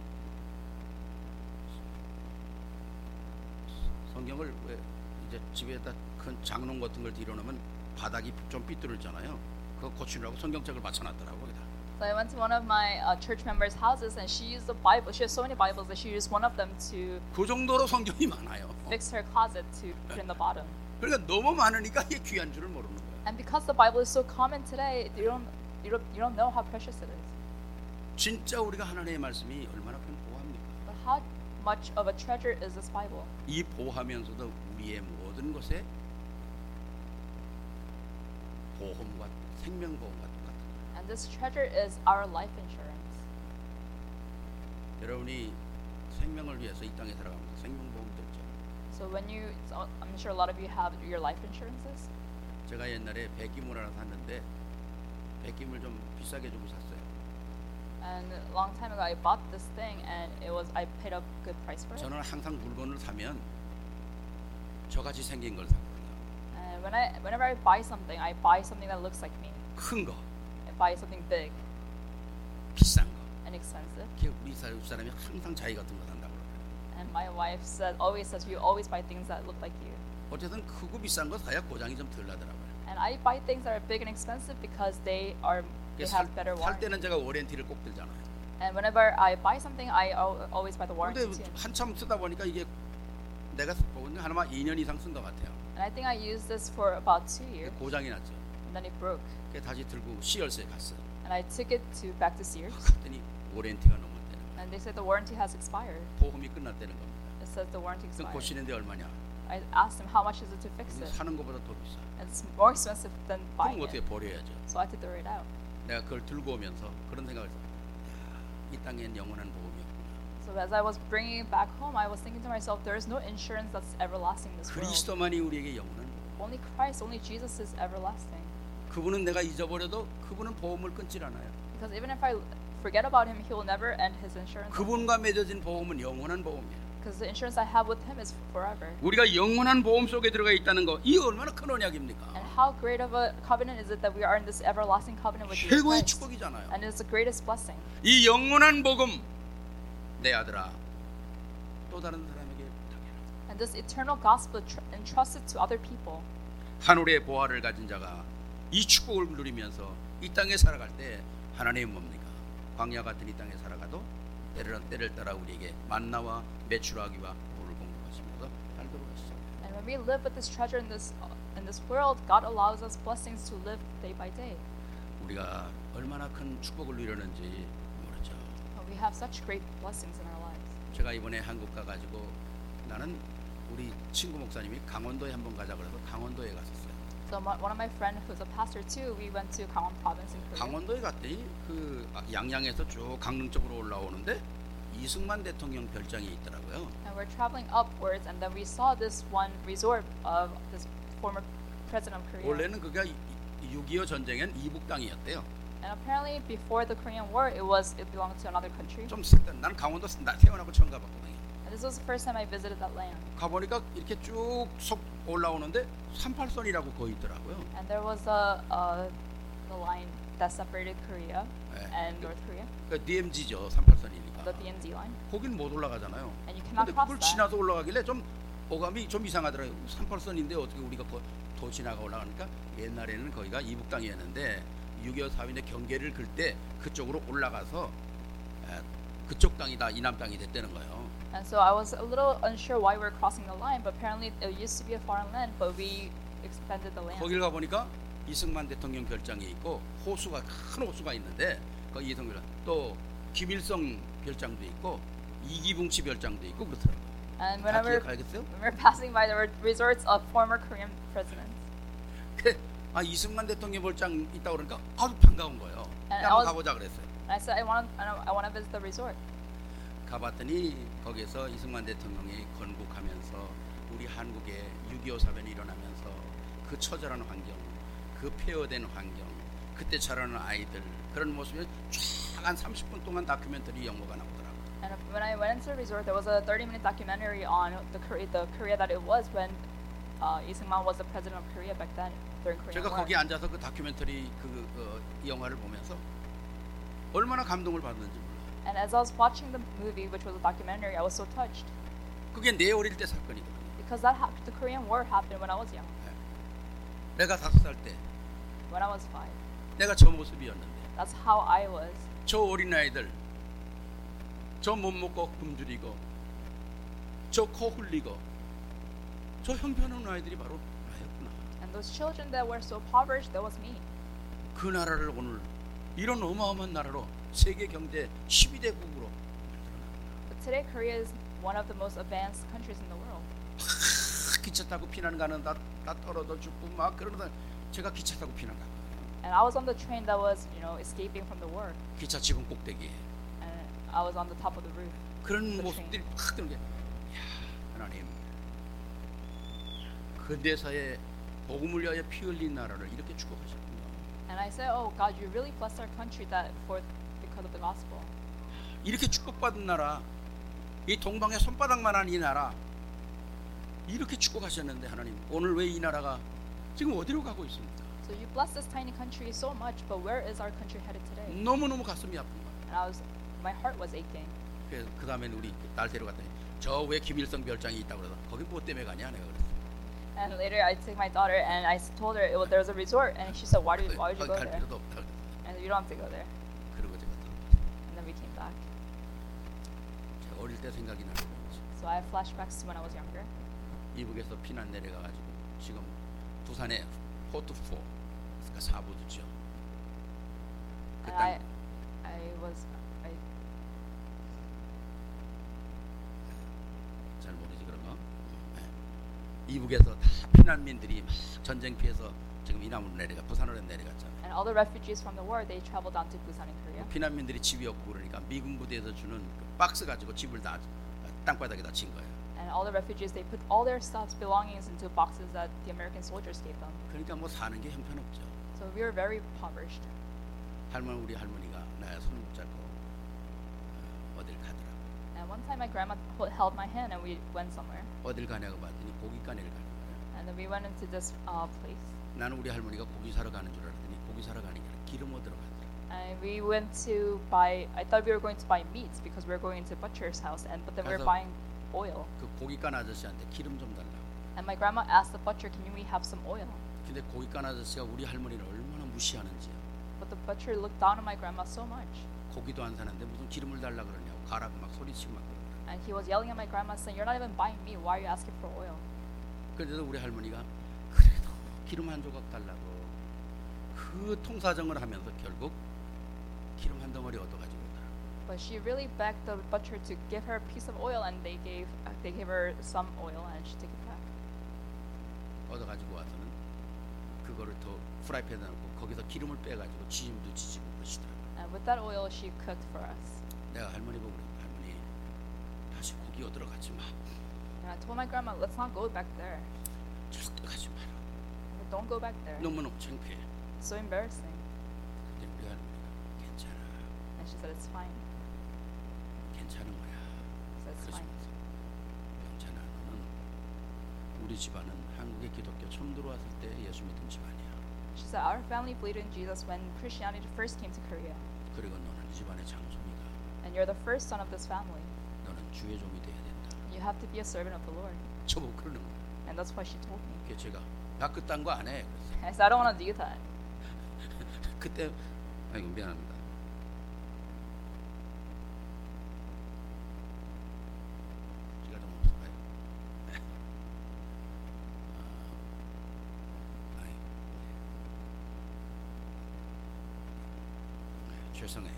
성경을 왜 이제 집에다 큰 장롱 같은 걸 들여놓으면 바닥이 좀 삐뚤어졌잖아요. 그거 고치려고 성경책을 맞춰놨더라고요. 거기다. So I went to one of my church members' houses, and she used the Bible. She has so many Bibles that she used one of them to 그 정도로 성경이 많아요. fix her closet to put in the bottom. 그러니까 너무 많으니까 이게 귀한 줄을 모르는 거예요. And because the Bible is so common today, you don't know how precious it is. 진짜 우리가 하나님의 말씀이 얼마나 큰 보화입니까? But how much of a treasure is this Bible? 이 보하면서도 우리의 모든 것에 보험과 생명보험과 똑같은 거예요. And this treasure is our life insurance. 여러분이 생명을 위해서 이 땅에 살아가면서 생명보험 들죠. So I'm sure a lot of you have your life insurances. 제가 옛날에 백김을 하나 샀는데 백김을 좀 비싸게 주고 샀어요. And a long time ago, I bought this thing, and I paid a good price for it. 저는 항상 물건을 사면 저같이 생긴 걸 사거든요. And whenever I buy something that looks like me. 큰 거, I buy something big 비싼 거. and expensive. 이렇게 우리 사람이 항상 자기 같은 거 산다고 그래요. And my wife always says you always buy things that look like you. 어쨌든 크고 비싼 거 사야 고장이 좀 덜 나더라고요. And I buy things that are big and expensive because they have better 살 warranty. 때는 제가 워런티를 꼭 들잖아요. And whenever I buy something, I always buy the 근데 warranty too. 한참 쓰다 보니까 이게 내가 보니까 한 2년 이상 쓴 것 같아요. And I think I used this for about 2 years, 고장이 났죠. and then it broke. 그래서 다시 들고 시열소에 갔어요. And I took it back to Sears, 갔더니 워런티가 넘었대는 거예요. and they said the warranty has expired. 보험이 끝났다는 겁니다. It says the warranty 그럼 expired. 고치는데 얼마냐? I asked him how much is it to fix it, 사는 것보다 더 비싸. and it's more expensive than buying 그럼 어떻게 it. 버려야죠? So I had to throw it out. 내가 그걸 들고 오면서 그런 생각을 했어요. 이 땅엔 영원한 보험이 없구나. So as I was bringing it back home, I was thinking to myself, there is no insurance that's everlasting in this world. 그리스도만이 우리에게 영원한 보험. Only Christ, only Jesus is everlasting. 그분은 내가 잊어버려도 그분은 보험을 끊질 않아요. Because even if I forget about him, he will never end his insurance. 그분과 맺어진 보험은 영원한 보험이에요. Because the insurance I have with him is forever. 우리가 영원한 보험 속에 들어가 있다는 거, 이 얼마나 큰 언약입니까? And how great of a covenant is it that we are in this everlasting covenant with Jesus 최고의 Christ? 축복이잖아요. And it's the greatest blessing. 이 영원한 복음, 내 아들아, 또 다른 사람에게 부탁해라. And this eternal gospel entrusted to other people. 하늘의 보화를 가진 자가 이 축복을 누리면서 이 땅에 살아갈 때 하나님은 뭡니까? 광야 같은 이 땅에 살아가도 때를 따라 우리에게 만나와 메추라기와 물을 공급하시면서 살도록 하시죠. And when we live with this treasure in this world, God allows us blessings to live day by day. 우리가 얼마나 큰 축복을 누리는지 모르죠. We have such great blessings in our lives. 제가 이번에 한국 가가지고 나는 우리 친구 목사님이 강원도에 한번 가자 그래서 강원도에 갔었어요. So one of my friends who's a pastor too, we went to Gangwon province in Korea. 강원도에 갔더니 그 양양에서 쭉 강릉 쪽으로 올라오는데 이승만 대통령 별장이 있더라고요. And we're traveling upwards, and then we saw this one resort of this former president of Korea. 원래는 그게 6.25 전쟁엔 이북 땅이었대요. And apparently, before the Korean War, it belonged to another country. 좀 색다른. 난 강원도 태어나고 처음 가봤거든요. And this was the first time I visited that land. 가보니까 이렇게 쭉 속 올라오는데 38선이라고 거기 있더라고요. And there was the line that separated Korea and North Korea, 그 DMZ죠, 38선이니까. the DMZ line. 거긴 못 올라가잖아요. And you cannot 근데 cross 그걸 that. 지나서 올라가길래 좀 어감이 좀 이상하더라고요. 38선인데 어떻게 우리가 더 지나가 올라가니까 옛날에는 거기가 이북 땅이었는데 6.25 사변의 경계를 긁 때 그쪽으로 올라가서 그쪽 땅이다 이남 땅이 됐다는 거예요. And so I was a little unsure why we were crossing the line, but apparently it used to be a foreign land, but we expanded the land. 거길 가 보니까 이승만 대통령 별장이 있고 호수가 큰 호수가 있는데 그 이승만 또 김일성 별장도 있고 이기붕치 별장도 있고 그렇더라고요. And 다 when 기억하겠어요? we're passing by, there were resorts of former Korean presidents. 이승만 대통령 별장 있다고 그러니까 아주 반가운 거예요. 한번 가보자 그랬어요. And I said I want to visit the resort. 가봤더니 거기서 이승만 대통령이 건국하면서 우리 한국에 6.25 사변이 일어나면서 그 처절한 환경, 그 폐허된 환경, 그때 자라는 아이들 그런 모습이 쫙 한 30분 동안 다큐멘터리 영화가 나오더라고요. And when I went into the resort, there was a 30-minute documentary on the Korea that it was when Lee-Seung-man was the president of Korea back then during Korean 제가 War. 거기 앉아서 그 다큐멘터리 영화를 보면서 얼마나 감동을 받는지 몰라요. And as I was watching the movie, which was a documentary, I was so touched 그게 내 어릴 때 사건이거든요. because the Korean War happened when I was young, 내가 5살 때 when I was 5. 내가 저 모습이었는데 That's how I was. 저 어린아이들 저 못 먹고 굶주리고 저 코 흘리고 저 형편없는 아이들이 바로 나였구나. And those children that were so impoverished, that was me. 그 나라를 오늘 이런 어마어마한 나라로 세계 경제 12대국으로 But today, Korea is one of the most advanced countries in the world. 기차 타고 피난 가는 다 떨어져 죽고 막 그러다 제가 기차 타고 피난 가. And I was on the train that was, escaping from the war. 기차 지붕 꼭대기에 And I was on the top of the roof. 그런 The 모습들이 확 드는 게, 하나님, 근대사에 복음을 위하여 피 흘린 나라를 이렇게 축복하셨군요. And I said, "Oh God, you really blessed our country because because of the gospel. 이렇게 축복받은 나라, 이 동방의 손바닥만한 이 나라, 이렇게 축복하셨는데 하나님 오늘 왜 이 나라가 지금 어디로 가고 있습니까? So you bless this tiny country so much, but where is our country headed today? 너무너무 가슴이 아픈 거예요. And my heart was aching. 그 다음에 우리 딸 데려갔더니 저 왜 김일성 별장이 있다고 그러다 거기 뭐 때문에 가냐 내가 그랬어. And later I took my daughter and I told her there was a resort, and she said, why would you 거기 go 갈 there? 필요도 없다 그랬어. And you don't have to go there. 그러고 제가 또 And then we came back. 제가 어릴 때 생각이 나는 거지. So I have flashbacks to when I was younger. 이북에서 피난 내려가가지고 지금 부산에 포트4 그러니까 사부두죠. 그 And 땅 잘 모르지 그런 거. 네. 이북에서 다 피난민들이 막 전쟁 피해서 지금 이남으로 내려가 부산으로 내려갔잖아요. And all the refugees from the war, they traveled down to Busan in Korea. 피난민들이 집이 없고 그러니까 미군 부대에서 주는 그 박스 가지고 집을 다 땅바닥에다 친 거예요. And all the refugees, they put all their stuffs, belongings into boxes that the American soldiers gave them. 그러니까 뭐 사는 게 형편없죠. So we were very impoverished. 우리 할머니가 나의 손을 붙잡고 어딜 가더라. And one time my grandma held my hand and we went somewhere. 어딜 가냐고 봤더니 고깃가게를 가는 거예요. And then we went into this place. 나는 우리 할머니가 고기 사러 가는 줄 알았더니 고기 사러 가는 게 아니라 기름 얻으러 가더라. And we went to buy, I thought we were going to buy meats because we were going to butcher's house, but then we were 가서 buying oil. 그 고깃간 아저씨한테 기름 좀 달라고. And my grandma asked the butcher, can we have some oil? 근데 고깃간 아저씨가 우리 할머니를 얼마나 무시하는지요. But the butcher looked down on my grandma so much. 고기도 안 사는데 무슨 기름을 달라 그러냐고 가라고 막 소리치고 막 그러더라. And he was yelling at my grandma saying, you're not even buying meat, why are you asking for oil? 그래서 우리 할머니가 그래도 기름 한 조각 달라고 그 통사정을 하면서 결국 기름 한 덩어리 얻어가지고 오더라. But she really begged the butcher to give her a piece of oil, and they gave her some oil, and she took it back. 얻어가지고 와서는 그거를 더 프라이팬에 넣고 거기서 기름을 빼가지고 지짐도 지지고 그러시더라고요. And with that oil, she cooked for us. 내가 할머니 보고 그래. 할머니 다시 고기 얻으러 가지 마. And I told my grandma, let's not go back there. 절대 가지 마라. Don't go back there. 너무너무 창피해. It's so embarrassing. 근데 우리 할머니가 괜찮아. And she said, it's fine. 괜찮은 거야. She said, it's fine. 그러시면서 괜찮아. 너는 우리 집안은 한국에 기독교 처음 들어왔을 때 예수 믿은 집안이야. She said, our family believed in Jesus when Christianity first came to Korea. 그리고 너는 이 집안의 장손이다. And you're the first son of this family. 너는 주의 종이 돼야 된다. You have to be a servant of the Lord. 저보고 그러는 거야. And that's what she told me. 그래서 제가 나 그딴 거 안 해. 그랬어요. I said, I don't want to do that. 그때 아이고 미안합니다. 시간 좀 없을까요? 죄송해요.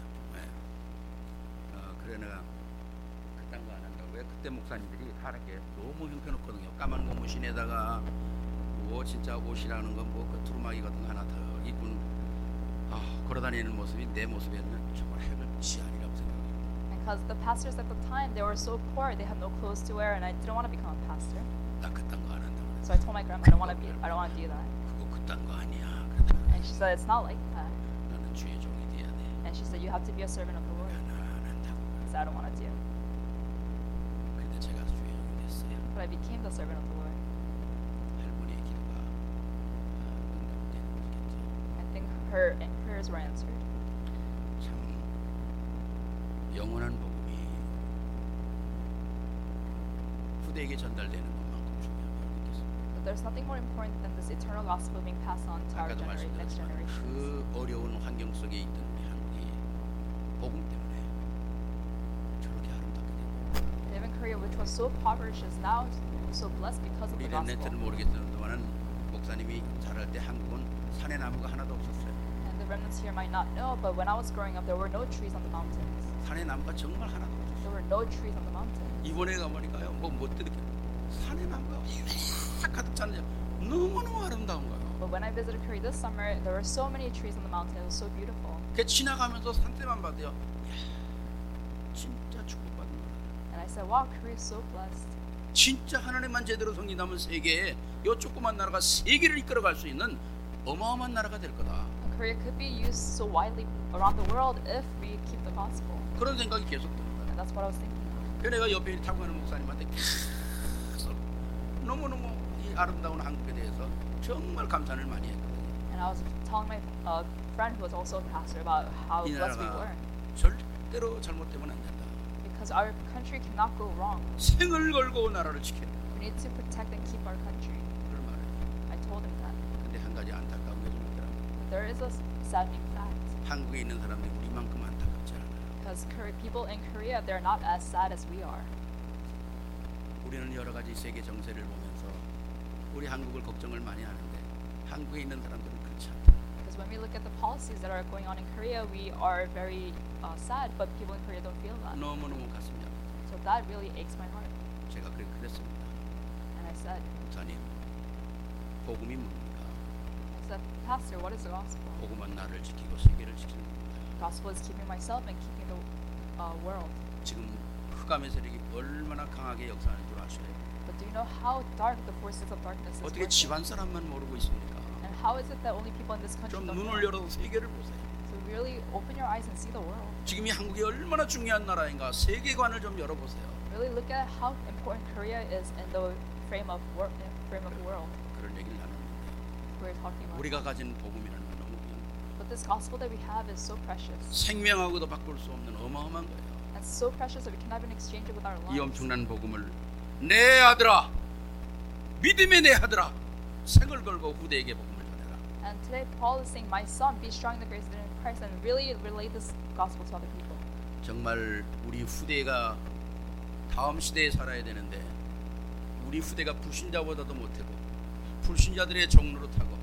그래 내가 그딴 거 안 한다고. 왜 그때 목사님들이 하얗게 너무 형편없거든요. 까만 고무신에다가 뭐 진짜 옷이라는 건 뭐 그 두루마기 같은 거 하나 더 입고 걸어다니는 모습이 내 모습에는 정말 핵을 지아니라고 생각해요. Because the pastors at the time, they were so poor, they had no clothes to wear, and I didn't want to become a pastor. 나 그딴 거 안 한다고. So I told my grandma, I don't want to do that. 그거 그딴 거 아니야. 그러더라. And she said, it's not like that. 너는 주의 종이 돼야 돼. And she said, you have to be a servant of the Lord. 나안 한다고. I said, I don't want to do it. 근데 제가 주의 종이 됐어요. But I became the servant of the Lord. 할머니의 기도가 응답되는 거겠죠. I think her prayers were answered. 참 영원한 복음이 후대에게 전달되는 것만큼 중요하다고 느꼈습니다. But there's nothing more important than this eternal gospel being passed on to our 아까도 next 말씀드렸지만 generation. 그 어려운 환경 속에 있던 우리 한국이 복음 때문에 저렇게 아름답게 되고 Even Korea, which was so impoverished, is now so blessed because of 우리 the gospel. 렘넌트는 모르겠지만은 목사님이 자랄 때 한국은 산에 나무가 하나도 없었어요. And the remnants here might not know, but when I was growing up, there were no trees on the mountains. 산에 나무가 정말 하나도 없었어요. There were no trees on the mountains. 이번에 가보니까요 못 들게 산에 나무가 쫙 가득 차는 너무너무 아름다운 거예요. But when I visited Korea this summer, there were so many trees on the mountain. It was so beautiful. 그 지나가면서 산대만 봐도요. 이야, 진짜 축복받는 거예요. And I said, wow, Korea is so blessed. 진짜 하나님만 제대로 섬긴다면 세계에 요 조그만 나라가 세계를 이끌어갈 수 있는 어마어마한 나라가 될 거다. Korea could be used so widely around the world if we keep the gospel. 그런 생각이 계속 드는 거예요. And that's what I was thinking. 그래서 내가 옆에 타고 가는 목사님한테 계속 너무너무 이 아름다운 한국에 대해서 정말 감탄을 많이 했거든요. And I was telling my friend who was also a pastor about how 이 blessed we 나라가 were. 절대로 잘못되면 안 된다. Because our country cannot go wrong. 생을 걸고 나라를 지켜야 된다. We need to protect and keep our country. 그런 말을 해요. I told him that. 근데 한 가지 안타까운 게 좀 있더라고요. But there is a saddening fact. 한국에 있는 사람들이 우리만큼 안타깝지 않아요. Because people in Korea, they're not as sad as we are. 우리는 여러 가지 세계 정세를 보면서 우리 한국을 걱정을 많이 하는데 한국에 있는 사람들은 그렇지 않다. Because when we look at the policies that are going on in Korea, we are very sad, but people in Korea don't feel that. 너무너무 가슴이 아파요. So that really aches my heart. 제가 그랬습니다. And I said, 목사님, 복음이 뭡니까? Pastor, what is the gospel? 복음은 나를 지키고 세계를 지키는 겁니다. Gospel is keeping myself and keeping the world. 지금 흑암의 세력이 얼마나 강하게 역사하는 줄 아셔요? But do you know how dark the forces of darkness is 어떻게 working? 집안 사람만 모르고 있습니까? And how is it that only people in this country 좀 don't know? 눈을 열어서 세계를 보세요. So really open your eyes and see the world. 지금 이 한국이 얼마나 중요한 나라인가 세계관을 좀 열어보세요. Really look at how important Korea is in the frame of the world. 그런 얘기를 나눴는데 We're talking about. 우리가 가진 복음이라는 건 너무 귀한 거예요. But this gospel that we have is so precious. 생명하고도 바꿀 수 없는 어마어마한 거예요. And so precious that we cannot even exchange it with our 이 lives. 엄청난 복음을 내 아들아, 믿음의 내 아들아, 생을 걸고 후대에게 복음을 전해라. And today Paul is saying, "My son, be strong in the grace that is in Christ," and really relate this gospel to other people. 정말 우리 후대가 다음 시대에 살아야 되는데 우리 후대가 불신자보다도 못하고 불신자들의 종로로 타고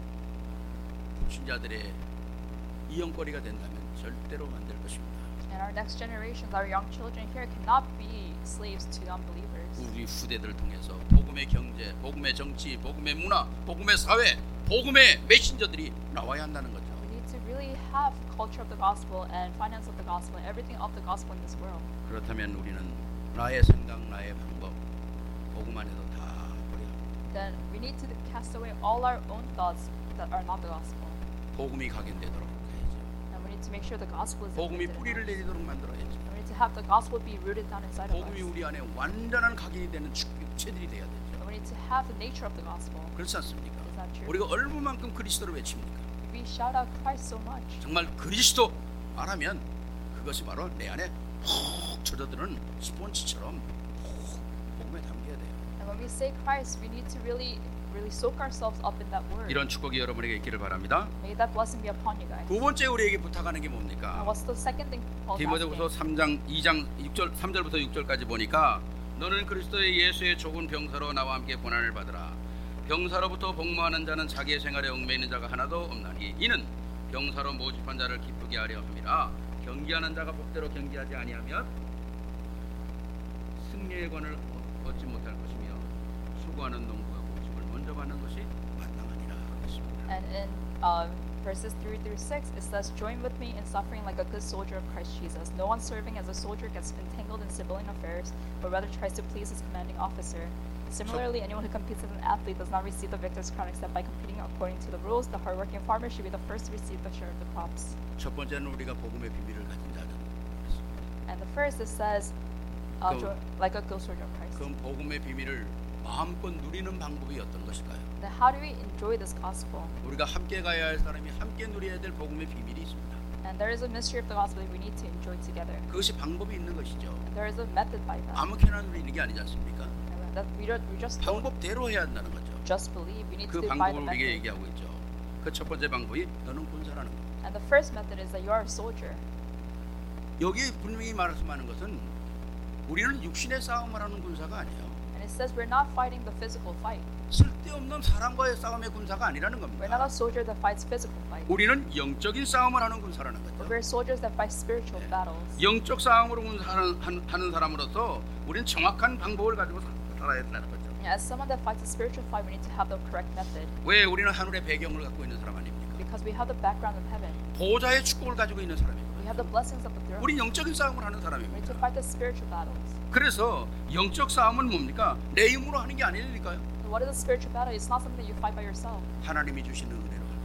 불신자들의 이용거리가 된다면 절대로 안 될 것입니다. And our next generations, our young children here, cannot be slaves to unbelievers. 우리 후대들을 통해서 복음의 경제, 복음의 정치, 복음의 문화, 복음의 사회, 복음의 메신저들이 나와야 한다는 거죠. We need to really have culture of the gospel and finance of the gospel and everything of the gospel in this world. 그렇다면 우리는 나의 생각, 나의 방법, 복음 안에서 다 버려야 합니다. Then we need to cast away all our own thoughts that are not the gospel. 복음이 각인되도록 해야죠. And we need to make sure the gospel is 복음이 implanted in 뿌리를 us. 내리도록 만들어야죠. And we need to have the gospel be rooted down inside of 복음이 us. 우리 안에 완전한 각인이 되는 축체들이 돼야 되죠. And we need to have the nature of the gospel. 그렇지 않습니까? Is that true? 우리가 얼마만큼 그리스도를 외칩니까? We shout out Christ so much. 정말 그리스도 말하면 그것이 바로 내 안에 푹 젖어드는 스폰지처럼 푹 복음에 담겨야 돼요. And when we say Christ, we need to really soak ourselves up in that word. 이런 축복이 여러분에게 있기를 바랍니다. May that blessing be upon you guys. 두 번째 우리에게 부탁하는 게 And 뭡니까? what's the second thing Paul's 디모데후서 asking? 3장 2장 6절 3절부터 6절까지 보니까 너는 그리스도의 예수의 좋은 병사로 나와 함께 고난을 받으라. 병사로부터 복무하는 자는 자기의 생활에 얽매이는 자가 하나도 없나니 이는 병사로 모집한 자를 기쁘게 하려 함이라. 경기하는 자가 복대로 경기하지 아니하면 승리의 권을 얻지 못할 것이며 수고하는 농부가 모집을 먼저 받는 것이 마땅하니라 하겠습니다. And in verses 3 through 6, it says, "Join with me in suffering like a good soldier of Christ Jesus. No one serving as a soldier gets entangled in civilian affairs, but rather tries to please his commanding officer. Similarly, anyone who competes as an athlete does not receive the victor's crown except by competing according to the rules. The hardworking farmer should be the first to receive the share of the crops." 첫 번째는 우리가 복음의 비밀을 가진 자는 And the first, it says, Go. like a good soldier of Christ. 그 복음의 비밀을 마음껏 누리는 방법이 어떤 것일까요? Then how do we enjoy this gospel? 우리가 함께 가야 할 사람이 함께 누려야 될 복음의 비밀이 있습니다. And there is a mystery of the gospel that we need to enjoy together. 그것이 방법이 있는 것이죠. And there is a method by that. 아무렇게나 누리는 게 아니지 않습니까? And that we just don't 방법대로 해야 한다는 거죠. just believe. We need 그 to do by the 방법을 우리에게 method. 얘기하고 있죠. 그 첫 번째 방법이 너는 군사라는 거. And the first method is that you are a soldier. 여기 분명히 말씀하는 것은 우리는 육신의 싸움을 하는 군사가 아니에요. And it says we're not fighting the physical fight. 쓸데없는 사람과의 싸움의 군사가 아니라는 We're not 겁니다. a soldier that fights physical fight. 우리는 영적인 싸움을 하는 군사라는 But 거죠. we're soldiers that fight spiritual battles. 영적 싸움으로 하는 사람으로서 우리는 정확한 방법을 가지고 살아야 된다는 거죠. As someone that fights a spiritual fight, we need to have the correct method. 왜 우리는 하늘의 배경을 갖고 있는 사람 아닙니까? Because we have the background of heaven. 보좌의 축복을 가지고 있는 We 사람이거든요. have the blessings of the throne. 우리 영적인 싸움을 하는 We need 사람입니다. to fight the spiritual battles. 그래서 영적 싸움은 뭡니까? 내 힘으로 하는 게 아니니까요. So what is a spiritual battle? It's not something that you fight by yourself. 하나님이 주시는 은혜로 하는 거죠. It's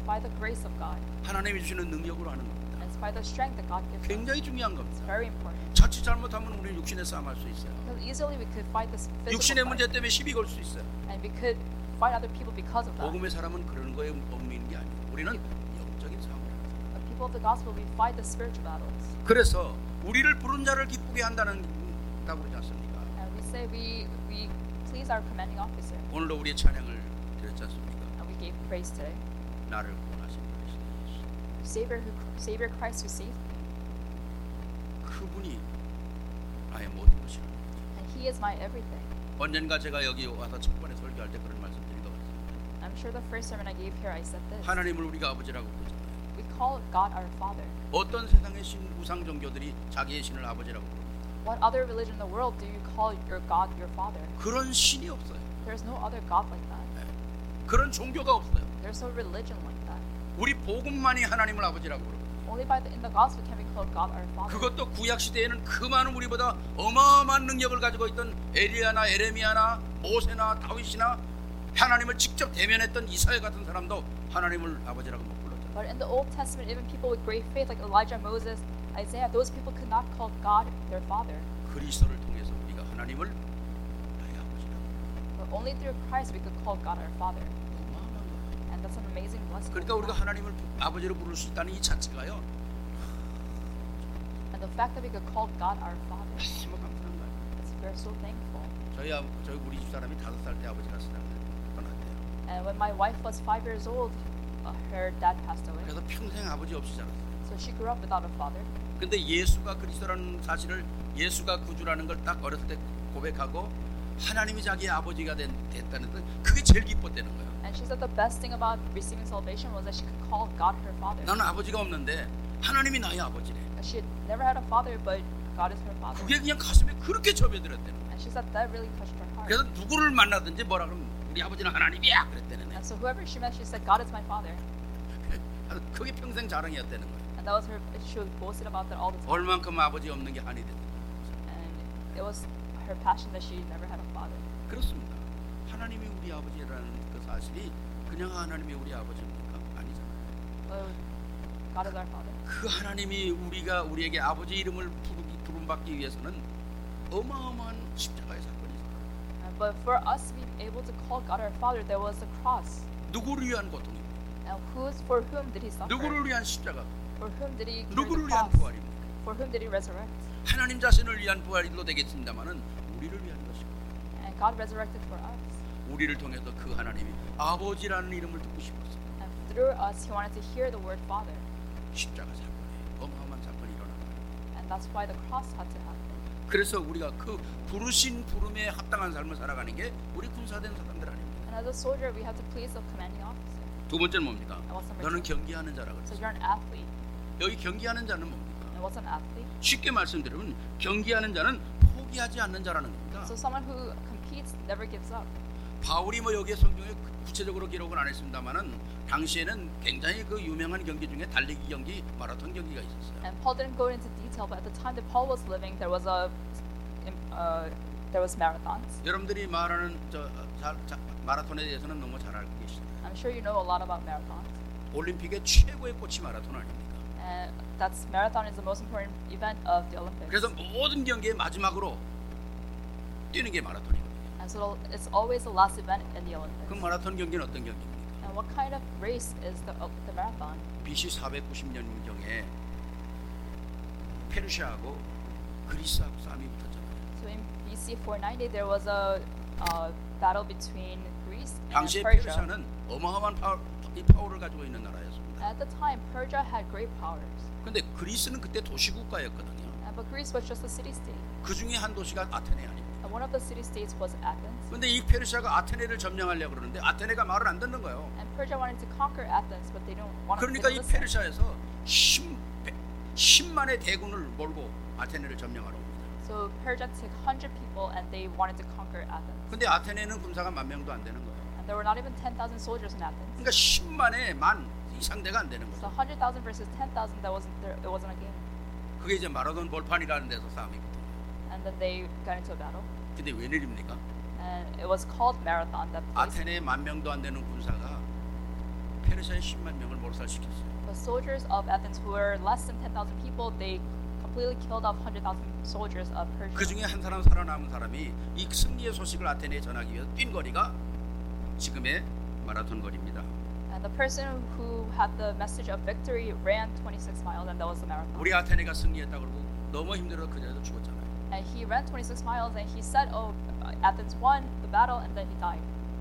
by the grace of God. 하나님이 주시는 능력으로 하는 겁니다. And it's by the strength that God gives us. 굉장히 중요한 It's 겁니다. very important. 자칫 잘못하면 우리는 육신의 싸움할 수 있어요. Because easily we could fight this 육신의 physical 문제 fight. 때문에 시비 걸 수 있어요. And we could fight other people because of that. 복음의 사람은 그런 거에 얽매이는 게 아니에요. 우리는 영적인 싸움을 하는 거예요. But people of the gospel, we fight the spiritual battles. 그래서 우리를 부른 자를 기쁘게 한다는 다고 그러지 않습니까? And we say we please our commanding officer. 오늘도 우리의 찬양을 드렸지 않습니까? And we gave praise today. 나를 구원하신 분이신 예수. Savior Christ who saved me. 그분이 나의 모든 것이라. And He is my everything. 언젠가 제가 여기 와서 첫 번에 설교할 때 그런 말씀 드린 것 같습니다. I'm sure the first sermon I gave here I said this. 하나님을 우리가 아버지라고 부르잖아요. We call God our Father. 어떤 세상의 신 우상 종교들이 자기의 신을 아버지라고 부릅니다. What other religion in the world do you call your God your Father? 그런 신이 없어요. There's no other God like that. 그런 종교가 없어요. There's no religion like that. 우리 복음만이 하나님을 아버지라고 부릅니다. Only in the gospel can we call God our Father. 그것도 구약 시대에는 그 많은 우리보다 어마어마한 능력을 가지고 있던 엘리야나 에레미야나 모세나 다윗이나 하나님을 직접 대면했던 이사야 같은 사람도 하나님을 아버지라고 못 불렀잖아요. But in the Old Testament, even people with great faith like Elijah, Moses, Isaiah, those people could not call God their Father. 그리스도를 통해서 우리가 하나님을 나의 아버지라고. But only through Christ we could call God our Father. 어마어마한 거예요. And that's an amazing blessing. 그러니까 우리가 하나님을 아버지로 부를 수 있다는 이 자체가요. And the fact that we could call God our Father, 너무 감사한 거예요. we're so thankful. 저희 우리 집사람이 5살 때 아버지가 세상을 떠났대요. And when my wife was 5 years old, her dad passed away. 그래서 평생 아버지 없이 자랐어요. So she grew up without a father. 근데 예수가 그리스도라는 사실을 예수가 구주라는 걸 딱 어렸을 때 고백하고 하나님이 자기의 아버지가 됐다는 건 그게 제일 기뻤다는 거예요. And she said the best thing about receiving salvation was that she could call God her father. 나는 아버지가 없는데 하나님이 나의 아버지래. She had never had a father, but God is her father. 그게 그냥 가슴에 그렇게 접여들었다는 거예요. And she said that really touched her heart. 그래서 누구를 만나든지 뭐라 그러면 우리 아버지는 하나님이야 그랬다는 거예요. And so whoever she met, she said, God is my father. 그게 평생 자랑이었다는 거예요. And that was her, she was boasted about that all the time. 얼만큼 아버지 없는 게 한이 됐다. And it was her passion that she never had a father. 그렇습니다. 하나님이 우리 아버지라는 그 사실이 그냥 하나님이 우리 아버지입니까? 아니잖아요. But God is our father. 그 하나님이 우리에게 아버지 이름을 부름받기 위해서는 어마어마한 십자가의 사건이 있어요. But for us to be able to call God our father, there was the cross. 누구를 위한 고통입니까? And for whom did he suffer? 누구를 위한 십자가? For whom did he carry 누구를 the 위한 cross? 부활입니까? For whom did he resurrect? 하나님 자신을 위한 부활도 되겠습니다만은 우리를 위한 것이고 And God resurrected for us. 우리를 통해서 그 하나님이 아버지라는 이름을 듣고 싶었어요. And through us, he wanted to hear the word father. 십자가 사건에 어마어마한 사건이 일어나요. And that's why the cross had to happen. 그래서 우리가 그 부르신 부름에 합당한 삶을 살아가는 게 우리 군사된 사람들 아닙니까? And as a soldier, we have to please the commanding officer. 두 번째는 뭡니까? And what's number 너는 two? 경기하는 자라고 So 그랬어요. you're an athlete. 여기 경기하는 자는 뭡니까? And what's an athlete? 쉽게 말씀드리면 경기하는 자는 포기하지 않는 자라는 겁니다. So someone who competes never gives up. 바울이 여기에 성경에 구체적으로 기록은 안 했습니다만은 당시에는 굉장히 그 유명한 경기 중에 달리기 경기, 마라톤 경기가 있었어요. And Paul didn't go into detail, but at the time that Paul was living, there was marathons. 여러분들이 말하는 마라톤에 대해서는 너무 잘 알고 계시죠. I'm sure you know a lot about marathons. 올림픽의 최고의 꽃이 마라톤 아닙니까? And marathon is the most important event of the Olympics. 그래서 모든 경기의 마지막으로 뛰는 게 마라톤이거든요. And so it's always the last event in the 그 Olympics. 마라톤 경기는 어떤 경기입니까? And what kind of race is the marathon? BC 490년경에 페르시아하고 그리스하고 싸움이 붙었잖아요. So in BC 490, there was a battle between Greece and 당시에 Persia. 페르시아는 어마어마한 파워를 가지고 있는 나라였습니다. At the time, Persia had great powers. 근데 그리스는 그때 도시국가였거든요. But Greece was just a city-state. 그 중에 한 도시가 아테네 아닙니까? And one of the city-states was Athens. 근데 이 페르시아가 아테네를 점령하려고 그러는데 아테네가 말을 안 듣는 거예요. And Persia wanted to conquer Athens, but they don't want to 그러니까 이 listen. 페르시아에서 10만의 대군을 몰고 아테네를 점령하러 옵니다. So Persia took 100 people and they wanted to conquer Athens. 근데 아테네는 군사가 10,000명도 안 되는 거예요. And there were not even 10,000 soldiers in Athens. 그러니까 10만에 만 상대가 안 되는 So 거죠. 100,000 versus 10,000, it wasn't a game. 그게 이제 마라톤 볼판이라는 데서 싸움이거든요. And then they got into a battle. 근데 웬일입니까? And it was called marathon that place. 아테네 10,000명도 안 되는 군사가 페르시아의 10만 명을 몰살시켰어요. The soldiers of Athens, who were less than 10,000 people, they completely killed off 100,000 soldiers of Persia. 그 중에 한 사람 살아남은 사람이 이 승리의 소식을 아테네에 전하기 위해서 뛴 거리가 지금의 마라톤 거리입니다. And the person who had the message of victory ran 26 miles, and that was the marathon. 우리 아테네가 승리했다 그러고 너무 힘들어서 그 자리에서 죽었잖아요. And he ran 26 miles, and he said, "Oh, Athens won the battle," and then he died.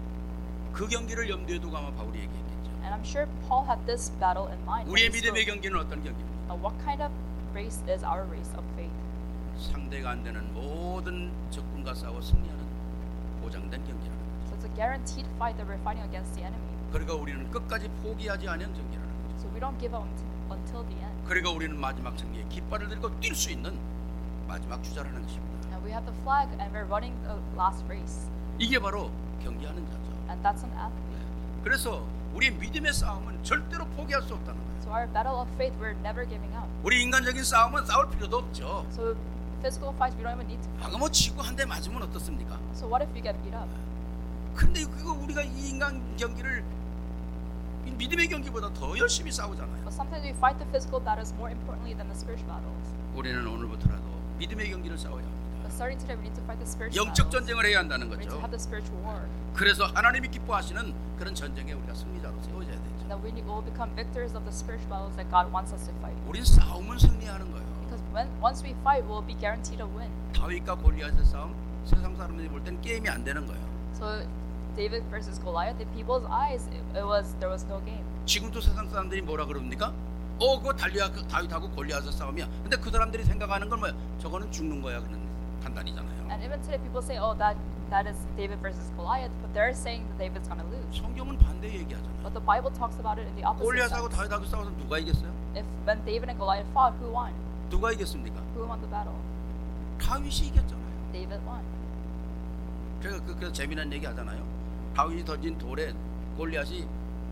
그 경기를 염두에 두고 아마 바울이 얘기했겠죠. And I'm sure Paul had this battle in mind. when 우리의 he 믿음의 spoke. 경기는 어떤 경기입니까? What kind of race is our race of faith? 상대가 안 되는 모든 적군과 싸워 승리하는 보장된 경기라는 거죠. So it's a guaranteed fight that we're fighting against the enemy. 그러니까 우리는 끝까지 포기하지 않은 경기라는 거죠. So we don't give up until the end. 그러니까 우리는 마지막 승리에 깃발을 들고 뛸 수 있는 마지막 주자라는 것입니다. And we have the flag, and we're running the last race. 이게 바로 경기하는 자죠. And that's an athlete. 그래서 우리의 믿음의 싸움은 절대로 포기할 수 없다는 거예요. So our battle of faith, we're never giving up. 우리 인간적인 싸움은 싸울 필요도 없죠. So physical fights, we don't even need to 아, fight. 뭐 지고 한 대 맞으면 어떻습니까? So what if we get beat up? 근데 그거 우리가 이 인간 경기를 이 믿음의 경기보다 더 열심히 싸우잖아요. But sometimes we fight the physical battles more importantly than the spiritual battles. 우리는 오늘부터라도 믿음의 경기를 싸워야 합니다. But starting today, we need to fight the spiritual 영적 battles. 전쟁을 해야 한다는 We need to 거죠. have the spiritual war. 그래서 하나님이 기뻐하시는 그런 전쟁에 우리가 승리자로 세워져야 되죠. And that we will become victors of the spiritual battles that God wants us to fight. 우린 싸움은 승리하는 거예요. Because once we fight, we'll be guaranteed a win. 다윗과 골리앗의 싸움 세상 사람들이 볼 땐 게임이 안 되는 거예요. So David versus Goliath, in people's eyes, there was no game. 지금도 세상 사람들이 뭐라 그럽니까? 그거 다윗하고 골리앗의 싸움이야. 근데 그 사람들이 생각하는 건 뭐야? 저거는 죽는 거야 그런 판단이잖아요. And even today, people say, "Oh, that is David versus Goliath," but they're saying that David's gonna lose. 성경은 반대 얘기하잖아요. But the Bible talks about it in the opposite 골리앗하고 sense. 다윗하고 싸워서 누가 이겼어요? If when David and Goliath fought, who won? 누가 이겼습니까? Who won the battle? 다윗이 이겼잖아요. David won. 그래서 재미난 얘기 하잖아요. 다윗이 던진 돌에 골리앗이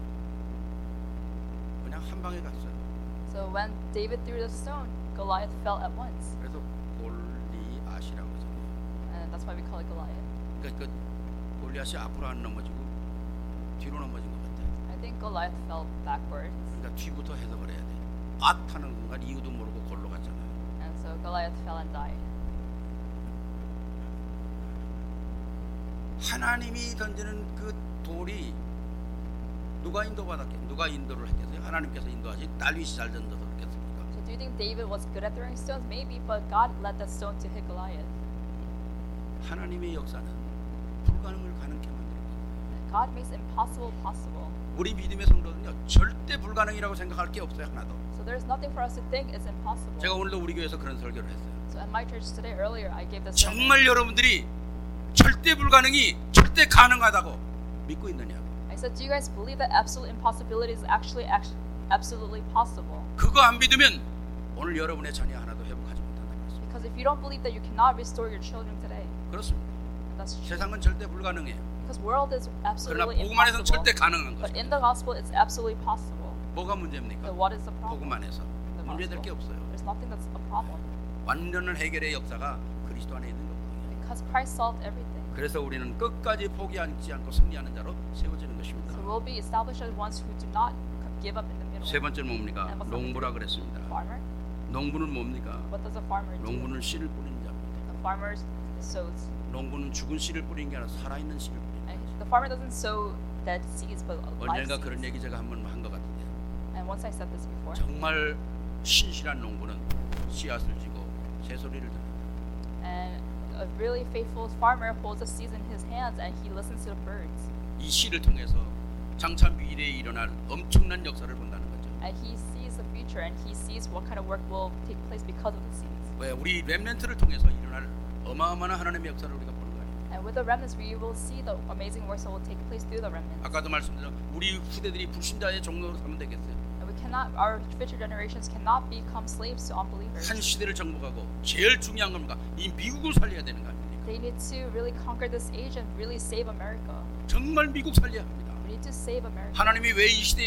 그냥 한 방에 갔어요. So when David threw the stone, Goliath fell at once, 그래서 골리앗이라고 하잖아요. and that's why we call it Goliath. 그러니까 그 골리앗이 앞으로 안 넘어지고 뒤로 넘어진 것 같아요. I think Goliath fell backwards, 그러니까 뒤부터 해석을 해야 돼. 하는 순간 이유도 모르고 골로 갔잖아요. and so Goliath fell and died. 하나님이 던지는 그 돌이 누가 인도를 했겠어요? 하나님께서 인도하신 다윗이 잘 던져서 그렇겠습니까? So do you think David was good at throwing stones? Maybe, but God led that stone to hit Goliath. 하나님의 역사는 불가능을 가능케 만들어요. God makes impossible possible. 우리 믿음의 성도는요 절대 불가능이라고 생각할 게 없어요. 하나도. So there's nothing for us to think is impossible. 제가 오늘도 우리 교회에서 그런 설교를 했어요. So at my church today, earlier, I gave this sermon. 정말 여러분들이 절대 불가능이 절대 가능하다고 믿고 있느냐고. I said, do you guys believe that absolute impossibility is actually absolutely possible? 그거 안 믿으면 오늘 여러분의 자녀 하나도 회복하지 못한다는 말씀. Because if you don't believe that you cannot restore your children today, 그렇습니다. and that's true. 세상은 절대 불가능해요. Because world is 그러나 absolutely 복음 안에서는 impossible. 절대 가능한 But 것입니다. in the gospel, it's absolutely possible. 뭐가 문제입니까? So what is the problem? 복음 안에서 In the 문제될 게 gospel? 없어요. There's nothing that's a problem. 완전한 해결의 역사가 그리스도 안에 있는 거거든요. Because Christ solved everything. 그래서 우리는 끝까지 포기하지 않고 승리하는 자로 세워지는 것입니다. So we'll be established as ones who do not give up in the middle. 세 번째는 뭡니까? And what's the 농부라 그랬습니다. farmer? 농부는 뭡니까? What does a farmer do? 농부는 씨를 뿌리는 자입니다. The farmer sows. 농부는 죽은 씨를 뿌리는 게 아니라 살아있는 씨를 뿌리는 And the farmer doesn't sow dead seeds, but live 언젠가 그런 seeds. 얘기 제가 한번 한 것 같은데 And once I said this before. 정말 신실한 농부는 씨앗을 쥐고 새소리를 듣는다. And a really faithful farmer holds the seeds in his hands and he listens to the birds. 이 씨를 통해서 장차 미래에 일어날 엄청난 역사를 본다는 거죠. And he sees the future and he sees what kind of work will take place because of the seeds. 왜 우리 렘넌트를 통해서 일어날 어마어마한 하나님의 역사를 우리가 보는 거예요. And with the remnants, we will see the amazing works that will take place through the remnants. 아까도 말씀드린 우리 후대들이 불신자의 종로로 삼으면 되겠어요. And we cannot, our future generations cannot become slaves to unbelievers. 한 시대를 정복하고 제일 중요한 겁니까? 이 미국을 살려야 되는 거 아닙니까? They need to really conquer this age and really save America. 정말 미국 살려야 합니다. We need to save America. 하나님이 왜 이 시대에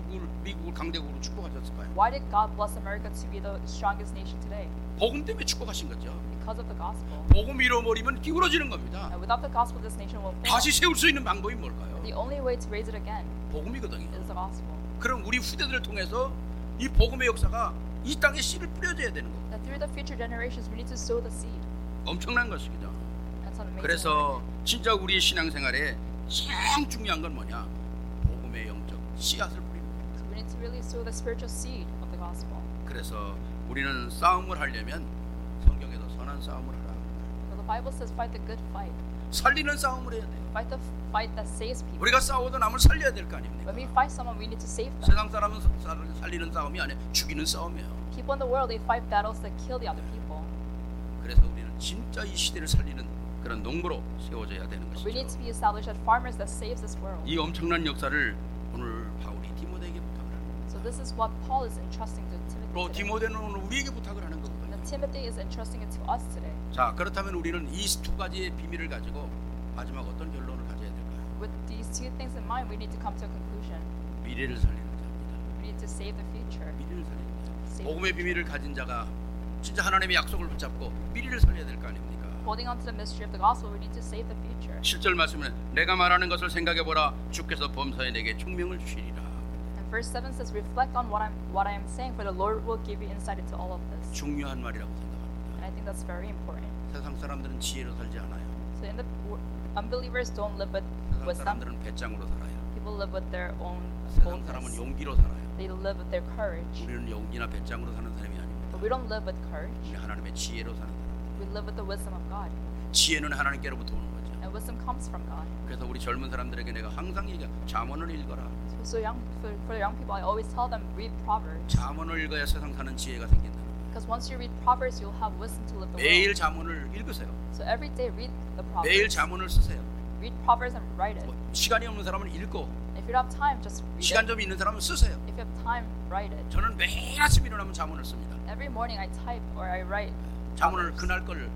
미국을 강대국으로 축복하셨을까요? Why did God bless America to be the strongest nation today? 복음 때문에 축복하신 거죠. Because of the gospel. 복음 잃어버리면 기울어지는 겁니다. And without the gospel, this nation will fail. 다시 세울 수 있는 방법이 뭘까요? The only way to raise it again 복음이거든요. is the gospel. 그럼 우리 후대들을 통해서 이 복음의 역사가 이 땅에 씨를 뿌려줘야 되는 거예요. That through the future generations, we need to sow the seed. 엄청난 것이죠. That's an amazing. 그래서 진짜 우리의 신앙생활에 가장 중요한 건 뭐냐? 복음의 영적 씨앗을 뿌립니다. So we need to really sow the spiritual seed of the gospel. 그래서 우리는 싸움을 하려면 성경에서 선한 싸움을 하라. So the Bible says, "Fight the good fight." 살리는 싸움을 해야 돼요. Fight the fight that saves people. 우리가 싸워도 남을 살려야 될 거 아닙니까? When we fight someone, we need to save them. 세상 사람은 살리는 싸움이 아니라 죽이는 싸움이에요. People in the world, they fight battles that kill the other people. 그래서 우리는 진짜 이 시대를 살리는 그런 농부로 세워져야 되는 We need 것이죠. to be established as farmers that saves this world. 이 엄청난 역사를 오늘 바울이 디모데에게 부탁을 합니다. So this is what Paul is entrusting to 또 Timothy today. 디모데는 오늘 우리에게 부탁을 하는 거거든요. And Timothy is entrusting it to us today. 자, 그렇다면 우리는 이 두 가지의 비밀을 가지고 마지막 어떤 결론을 가져야 될까요? With these two things in mind, we need to come to a conclusion. 미래를 살리는 자입니다. We need to save the future. 미래를 살리는 자. Save 복음의 비밀을 가진 자가 진짜 하나님의 약속을 붙잡고 미래를 살려야 될 거 아닙니까? Holding on to the mystery of the gospel, we need to save the future. 7절 말씀은 내가 말하는 것을 생각해 보라 주께서 범사에 내게 총명을 주시리라. And verse 7 says, "Reflect on what I am saying, for the Lord will give you insight into all of this." 중요한 말이라고 생각합니다. And I think that's very important. 세상 사람들은 지혜로 살지 않아요. So in the unbelievers don't live with 세상 wisdom. 사람들은 배짱으로 살아요. People live with their own 세상 사람은 boldness. 용기로 살아요. They live with their courage. 우리는 용기나 배짱으로 사는 사람이 아닙니다. But we don't live with courage. 우리 하나님의 지혜로 사는 사람. We live with the wisdom of God. 지혜는 하나님께로부터 오는 거죠. And wisdom comes from God. 그래서 우리 젊은 사람들에게 내가 항상 얘기해 잠언을 읽어라. So for young people, I always tell them, read Proverbs. 잠언을 읽어야 세상 사는 지혜가 생긴다. Because once you read Proverbs, you'll have wisdom to live the 매일 world. 잠언을 읽으세요. So every day, read the 매일 Proverbs. 잠언을 쓰세요. Read Proverbs and write it. 시간이 없는 사람은 읽고 If you don't have time, just read 시간 it. 좀 있는 사람은 쓰세요. If you have time, write it. 저는 매일 아침 일어나면 잠언을 씁니다. Every morning, I type or I write 잠언을 Proverbs. 그날 걸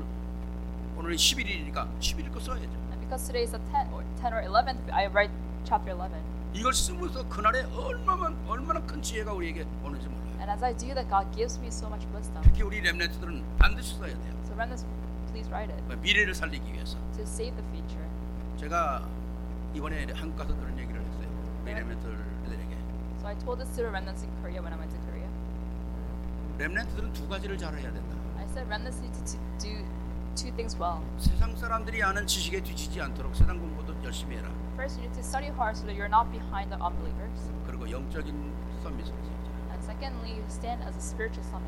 오늘 11일이니까 11일 거 써야죠. And because today is the 10 or 11th, I write chapter 11. 이걸 쓰면서 그날에 얼마나 큰 지혜가 우리에게 오는지 몰라요. And as I do that, God gives me so much wisdom. 특히 우리 렘넌트들은 반드시 써야 돼요. So remnants, please write it 미래를 살리기 위해서. to save the future. 제가 이번에 한국 가서 그런 얘기를 했어요. 우리 렘넌트들에게. So I told this to the remnants in Korea when I went to Korea. 렘넌트들은 두 가지를 잘해야 된다. I said remnants need to do two things well. 세상 사람들이 아는 지식에 뒤지지 않도록 세상 공부도 열심히 해라. First, you need to study hard so that you're not behind the unbelievers. 그리고 영적인 서밋을 진짜. And secondly, you stand as a spiritual summit.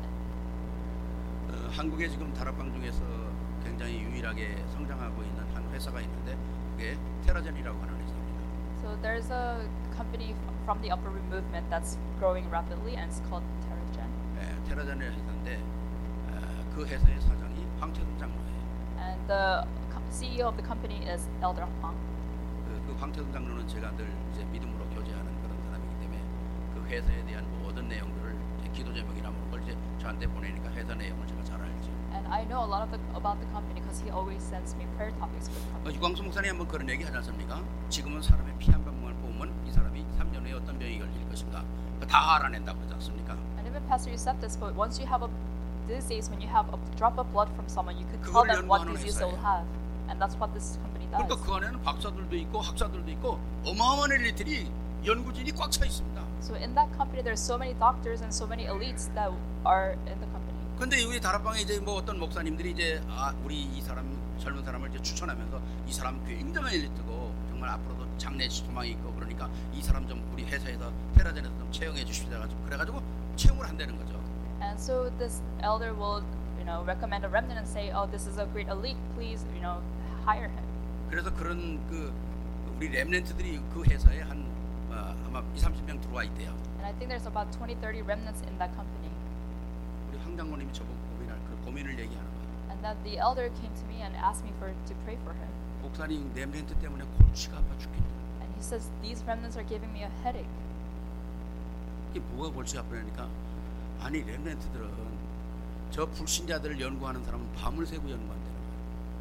한국에 지금 다락방 중에서 굉장히 유일하게 성장하고 있는 한 회사가 있는데 그게 테라젠이라고 하는 회사입니다. So there's a company from the upper room movement that's growing rapidly, and it's called TerraGen. 테라젠의 회사인데 그 회사의 사장이 황태동 장로예요. And the CEO of the company is Elder Hwang. 그 황태동 장로는 제가 늘 이제 믿음으로 교제하는 그런 사람이기 때문에 그 회사에 대한 모든 내용들을 이제 기도 제목이나 모든 걸 이제 저한테 보내니까 회사 내용을 제가 잘 알죠. And I know a lot of about the company because he always sends me prayer topics for the company. 유광수 목사님 한번 그런 얘기 하지 않습니까? 지금은 사람의 피 한 방울 보면 이 사람이 3년 후에 어떤 병이 걸릴 것인가 다 알아낸다고 그러지 않습니까? And even Pastor, you said this, but once you have these days when you have a drop of blood from someone, you could tell 그걸 them what 연구하는 disease they will 회사예요. have, and that's what this company does. 그러니까 그 안에는 박사들도 있고 학사들도 있고 어마어마한 엘리트들이 연구진이 꽉 차 있습니다. So in that company, there's so many doctors and so many elites that are in the company. 근데 우리 다락방에 이제 뭐 어떤 목사님들이 이제 우리 이 사람 젊은 사람을 이제 추천하면서 이 사람 굉장한 엘리트고 정말 앞으로도 장래 소망이 있고 그러니까 이 사람 좀 우리 회사에서 테라젠에서 좀 채용해 주십시오. 그래가지고 채용을 한다는 거죠. And so this elder will, recommend a remnant and say, "Oh, this is a great elite. Please, hire him." 그래서 그런 그 우리 렘넌트들이 그 회사에 한 아마 20-30명 들어와 있대요. And I think there's about 20-30 remnants in that company. 우리 황 장로님이 저보고 고민을 얘기하는 거예요. And then the elder came to me and asked me to pray for him. 목사님 렘넌트 때문에 골치가 아파 죽겠다. And he says, "These remnants are giving me a headache." 이게 뭐가 골치가 아프냐니까 아니 렘넌트들은 저 불신자들을 연구하는 사람은 밤을 새고 연구한다는 거예요.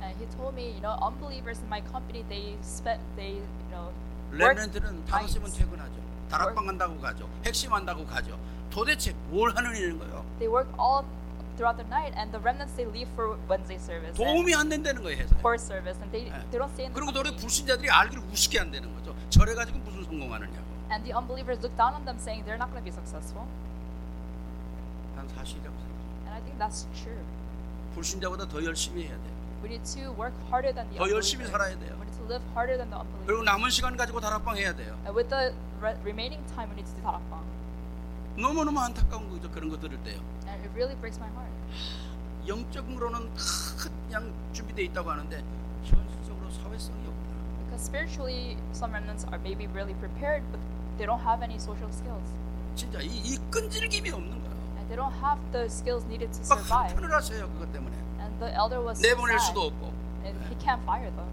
And he told me, you know, unbelievers in my company, they work 렘넌트는 5시면 퇴근하죠. 다락방 간다고 가죠. 핵심한다고 가죠. 도대체 뭘 하는 일인 거예요? They work all throughout the night, and the remnants they leave for Wednesday service 도움이 안 된다는 거예요, 회사에. for service, and they don't stay in the 그리고 너네 company. 불신자들이 알기를 우습게 안 되는 거죠. 저래 가지고 무슨 성공하느냐고. And the unbelievers look down on them, saying they're not going to be successful. 난 사실이라고 생각해요. And I think that's true. 불신자보다 더 열심히 해야 돼요. We need to work harder than the 더 열심히 unbelievers. 살아야 돼요. We need to live harder than the 그리고 unbelievers. 남은 시간 가지고 다락방 해야 돼요. And with the remaining time, we need to do 다락방. 너무너무 안타까운 거죠. 그런 거 들을 때요. And it really breaks my heart. 영적으로는 그냥 준비되어 있다고 하는데 현실적으로 사회성이 없다. Because spiritually, some remnants are maybe really prepared, but they don't have any social skills. 진짜 이 끈질김이 없는 거예요. And they don't have the skills needed to 막 survive. 한편을 하세요. 그것 때문에 And the elder was so 내보낼 sad. 수도 없고. And he can't fire them.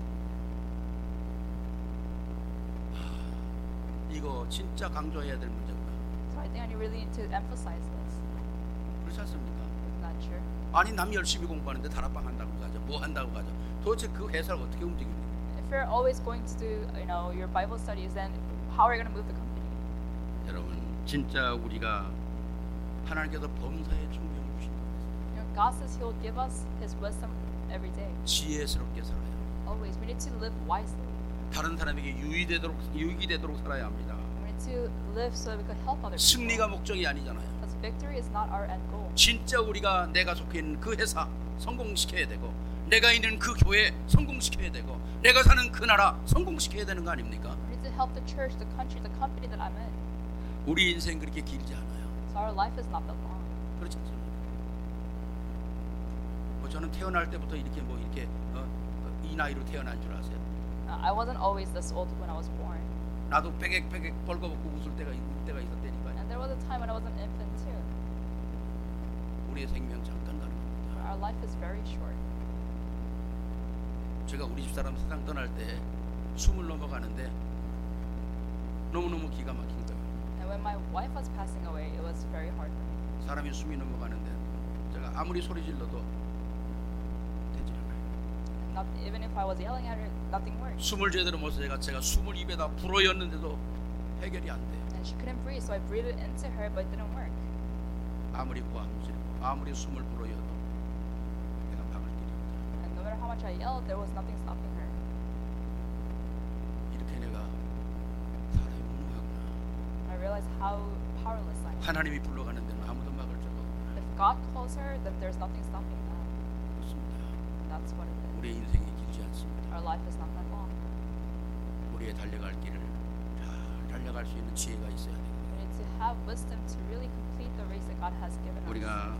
이거 진짜 강조해야 될 문제구나. So I think I really need to emphasize this. 그렇지 않습니까? Isn't that true? 아니 남 열심히 공부하는데 다락방 한다고 가죠. 뭐 한다고 가죠. 도대체 그 회사를 어떻게 움직입니까? If you're always going to do, you know, your Bible studies, then how are you going to move the company? 여러분 진짜 우리가 하나님께서 범사에 충명을 주신다. You know, God says He'll give us His wisdom every day. 지혜스럽게 살아요. Always, we need to live wisely. 다른 사람에게 유익이 되도록 살아야 합니다. We need to live so that we could help other people. 승리가 목적이 아니잖아요. Because victory is not our end goal. 진짜 우리가 내가 속해 있는 그 회사 성공시켜야 되고 내가 있는 그 교회 성공시켜야 되고 내가 사는 그 나라 성공시켜야 되는 거 아닙니까? We need to help the church, the country, the company that I'm in. 우리 인생 그렇게 길지 않아요. So our life is not that long. 그렇지 않습니까? 뭐 저는 태어날 때부터 이렇게 이 나이로 태어난 줄 아세요? I wasn't always this old when I was born. 나도 빼객 벌거벗고 웃을 때가 있었다니까요. And there was a time when I was an infant too. 우리의 생명 잠깐 가는 겁니다. Our life is very short. 제가 우리 집사람 세상 떠날 때 20 넘어가는데 너무너무 기가 막힌 거예요. And when my wife was passing away, it was very hard for me. 사람이 숨이 넘어가는데 제가 아무리 소리 질러도 되지 않아요. Not even if I was yelling at her, nothing worked. 숨을 제대로 못 쉬니까 제가 숨을 입에다 불어였는데도 해결이 안 돼요. And she couldn't breathe, so I breathed it into her, but it didn't work. 아무리 고함 지르고 아무리 숨을 불어여도 내가 막을 길이 없다. And no matter how much I yelled, there was nothing stopping her. 이렇게 내가 사람이 무능하구나. I realized how powerless I am. 하나님이 불러가는 데는 아무도 막을 자가 없구나. If God calls her, then there's nothing stopping that. 그렇습니다. And that's what it is. 우리의 인생이 길지 않습니다. Our life is not that long. 우리의 달려갈 길을 잘 달려갈 수 있는 지혜가 있어야 돼요. We need to have wisdom to really complete the race that God has given us. 우리가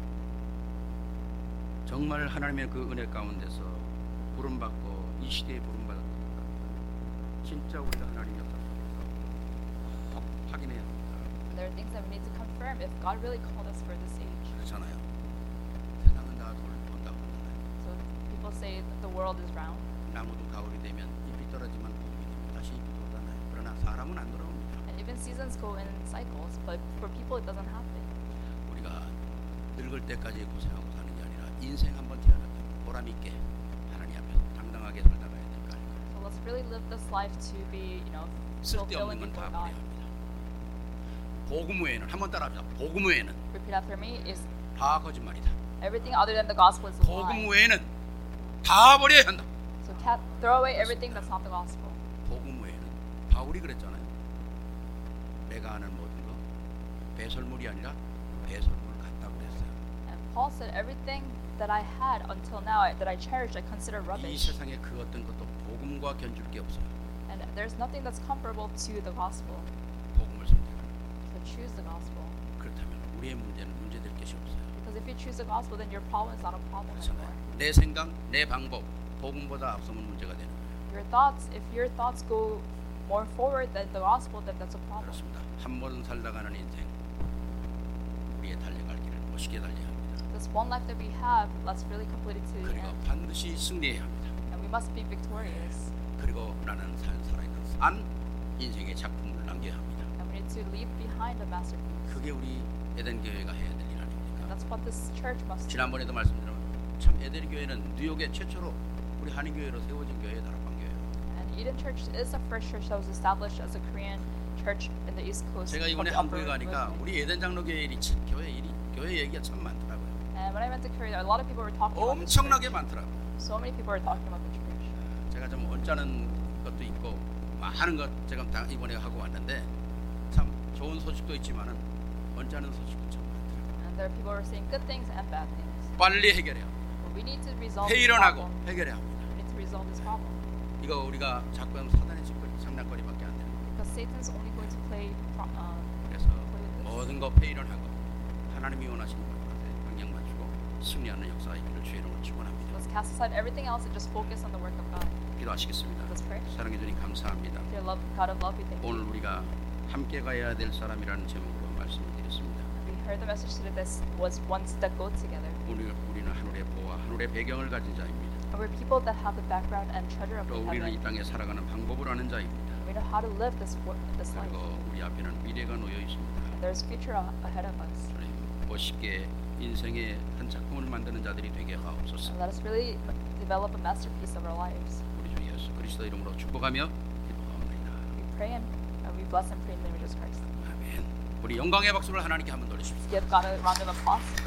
정말 하나님의 그 은혜 가운데서 부름받고 이 시대에 부름받았다. 진짜 우리가 하나님 역사 속에서 꼭 확인해야 합니다. And there are things that we need to confirm if God really called us for this age. 그렇잖아요. 세상은 다 돈다고 하잖아요. So people say that the world is round. 나무도 가을이 되면 잎이 떨어지면 봄이 되면 다시 잎이 돌아오잖아요. 그러나 사람은 안 돌아옵니다. And even seasons go in cycles, but for people it doesn't happen. 우리가 늙을 때까지 고생하고 사는 게 아니라 인생 한번 태어나면 보람 있게 하나님 앞에서 당당하게 살다 가야 될 거 아닐까요? So let's really live this life to be, you know, 쓸데없는 fulfilling 건 다 before 버려야 God. 합니다. 복음 외에는 한번 따라합시다. 복음 외에는 Repeat after me: is 다 거짓말이다. everything other than the gospel is a 복음 lie. 외에는 다 버려야 한다. So throw away everything that's not the gospel. 복음 외에는 바울이 그랬잖아요. 내가 아는 모든 거 배설물이 아니라 배설물 같다고 그랬어요. And Paul said, everything that I had until now, that I cherished, I consider 이 rubbish. 세상에 그 어떤 것도 복음과 견줄 게 없어요. And there's nothing that's comparable to the gospel. 복음을 선택하는. So choose the gospel. 그렇다면 우리의 문제는 문제될 것이 없어요. Because if you choose the gospel, then your problem is not a problem 그렇잖아요. anymore. 내 생각, 내 방법 복음보다 앞서면 문제가 되는 거예요. Your thoughts, if your thoughts go more forward than the gospel, then that's a problem. 그렇습니다. 한 번 살다가는 인생 우리의 달려갈 길을 멋있게 달려야 합니다. This one life that we have, let's really complete it to the 그리고 end. 반드시 승리해야 합니다. And we must be victorious. 그리고 나는 살아있는 산 인생의 작품을 남겨야 합니다. And we need to leave behind a masterpiece. 그게 우리 에덴 교회가 해야 될 일 And 아닙니까? that's what this church must do. 지난번에도 말씀드렸지만 참 에덴 교회는 뉴욕에 최초로 우리 한인교회로 세워진 교회 다락방교회예요. And Eden Church is the first church that was established as a Korean church in the East Coast. 제가 이번에 of the 한국에 upper 가니까 movement. 우리 에덴 장로교회 일이 참 교회 얘기가 참 많더라고요. And when I went to Korea, a lot of people were talking about the 엄청나게 church. 많더라고요. So many people were talking about the church. 제가 좀 언짢은 것도 있고 많은 것 제가 다 이번에 하고 왔는데 참 좋은 소식도 있지만은 언짢은 소식도 참 많더라고요. And there are people who are saying good things and bad things. 빨리 해결해요. But we need to resolve this 회의론하고 problem. 해결해야 합니다. We need to resolve this problem. 이거 우리가 자꾸 하면 사단의 짓거리, 장난거리밖에 안 되는 거예요. Because Satan's only going to play 그래서 with this. 모든 거 회의론하고 하나님이 원하시는 것에 방향 맞추고 승리하는 역사가 있기를 주의 이름으로 축원합니다. Let's cast aside everything else and just focus on the work of God. 기도하시겠습니다. Let's pray. 사랑해 주님 감사합니다. Dear love, God of love, we thank you. 오늘 우리가 함께 가야 될 사람이라는 제목으로 말씀을 드렸습니다. We heard the message today that was ones that go together. 우리는 하늘의 보와 하늘의 배경을 가진 자입니다. And we're people that have the background and treasure of 또 the 우리는 이 heaven. 땅에 살아가는 방법을 아는 자입니다. We know how to live this life. 그리고 우리 앞에는 미래가 놓여 있습니다. And there's future ahead of us. 주님 멋있게 인생의 한 작품을 만드는 자들이 되게 하옵소서. And let us really develop a masterpiece of our lives. 우리 주 예수 그리스도 이름으로 축복하며 기도하옵나이다. We pray and we bless and pray in the name of Jesus Christ. 아멘. 우리 영광의 박수를 하나님께 한번 돌리십시오. Give God a round of applause.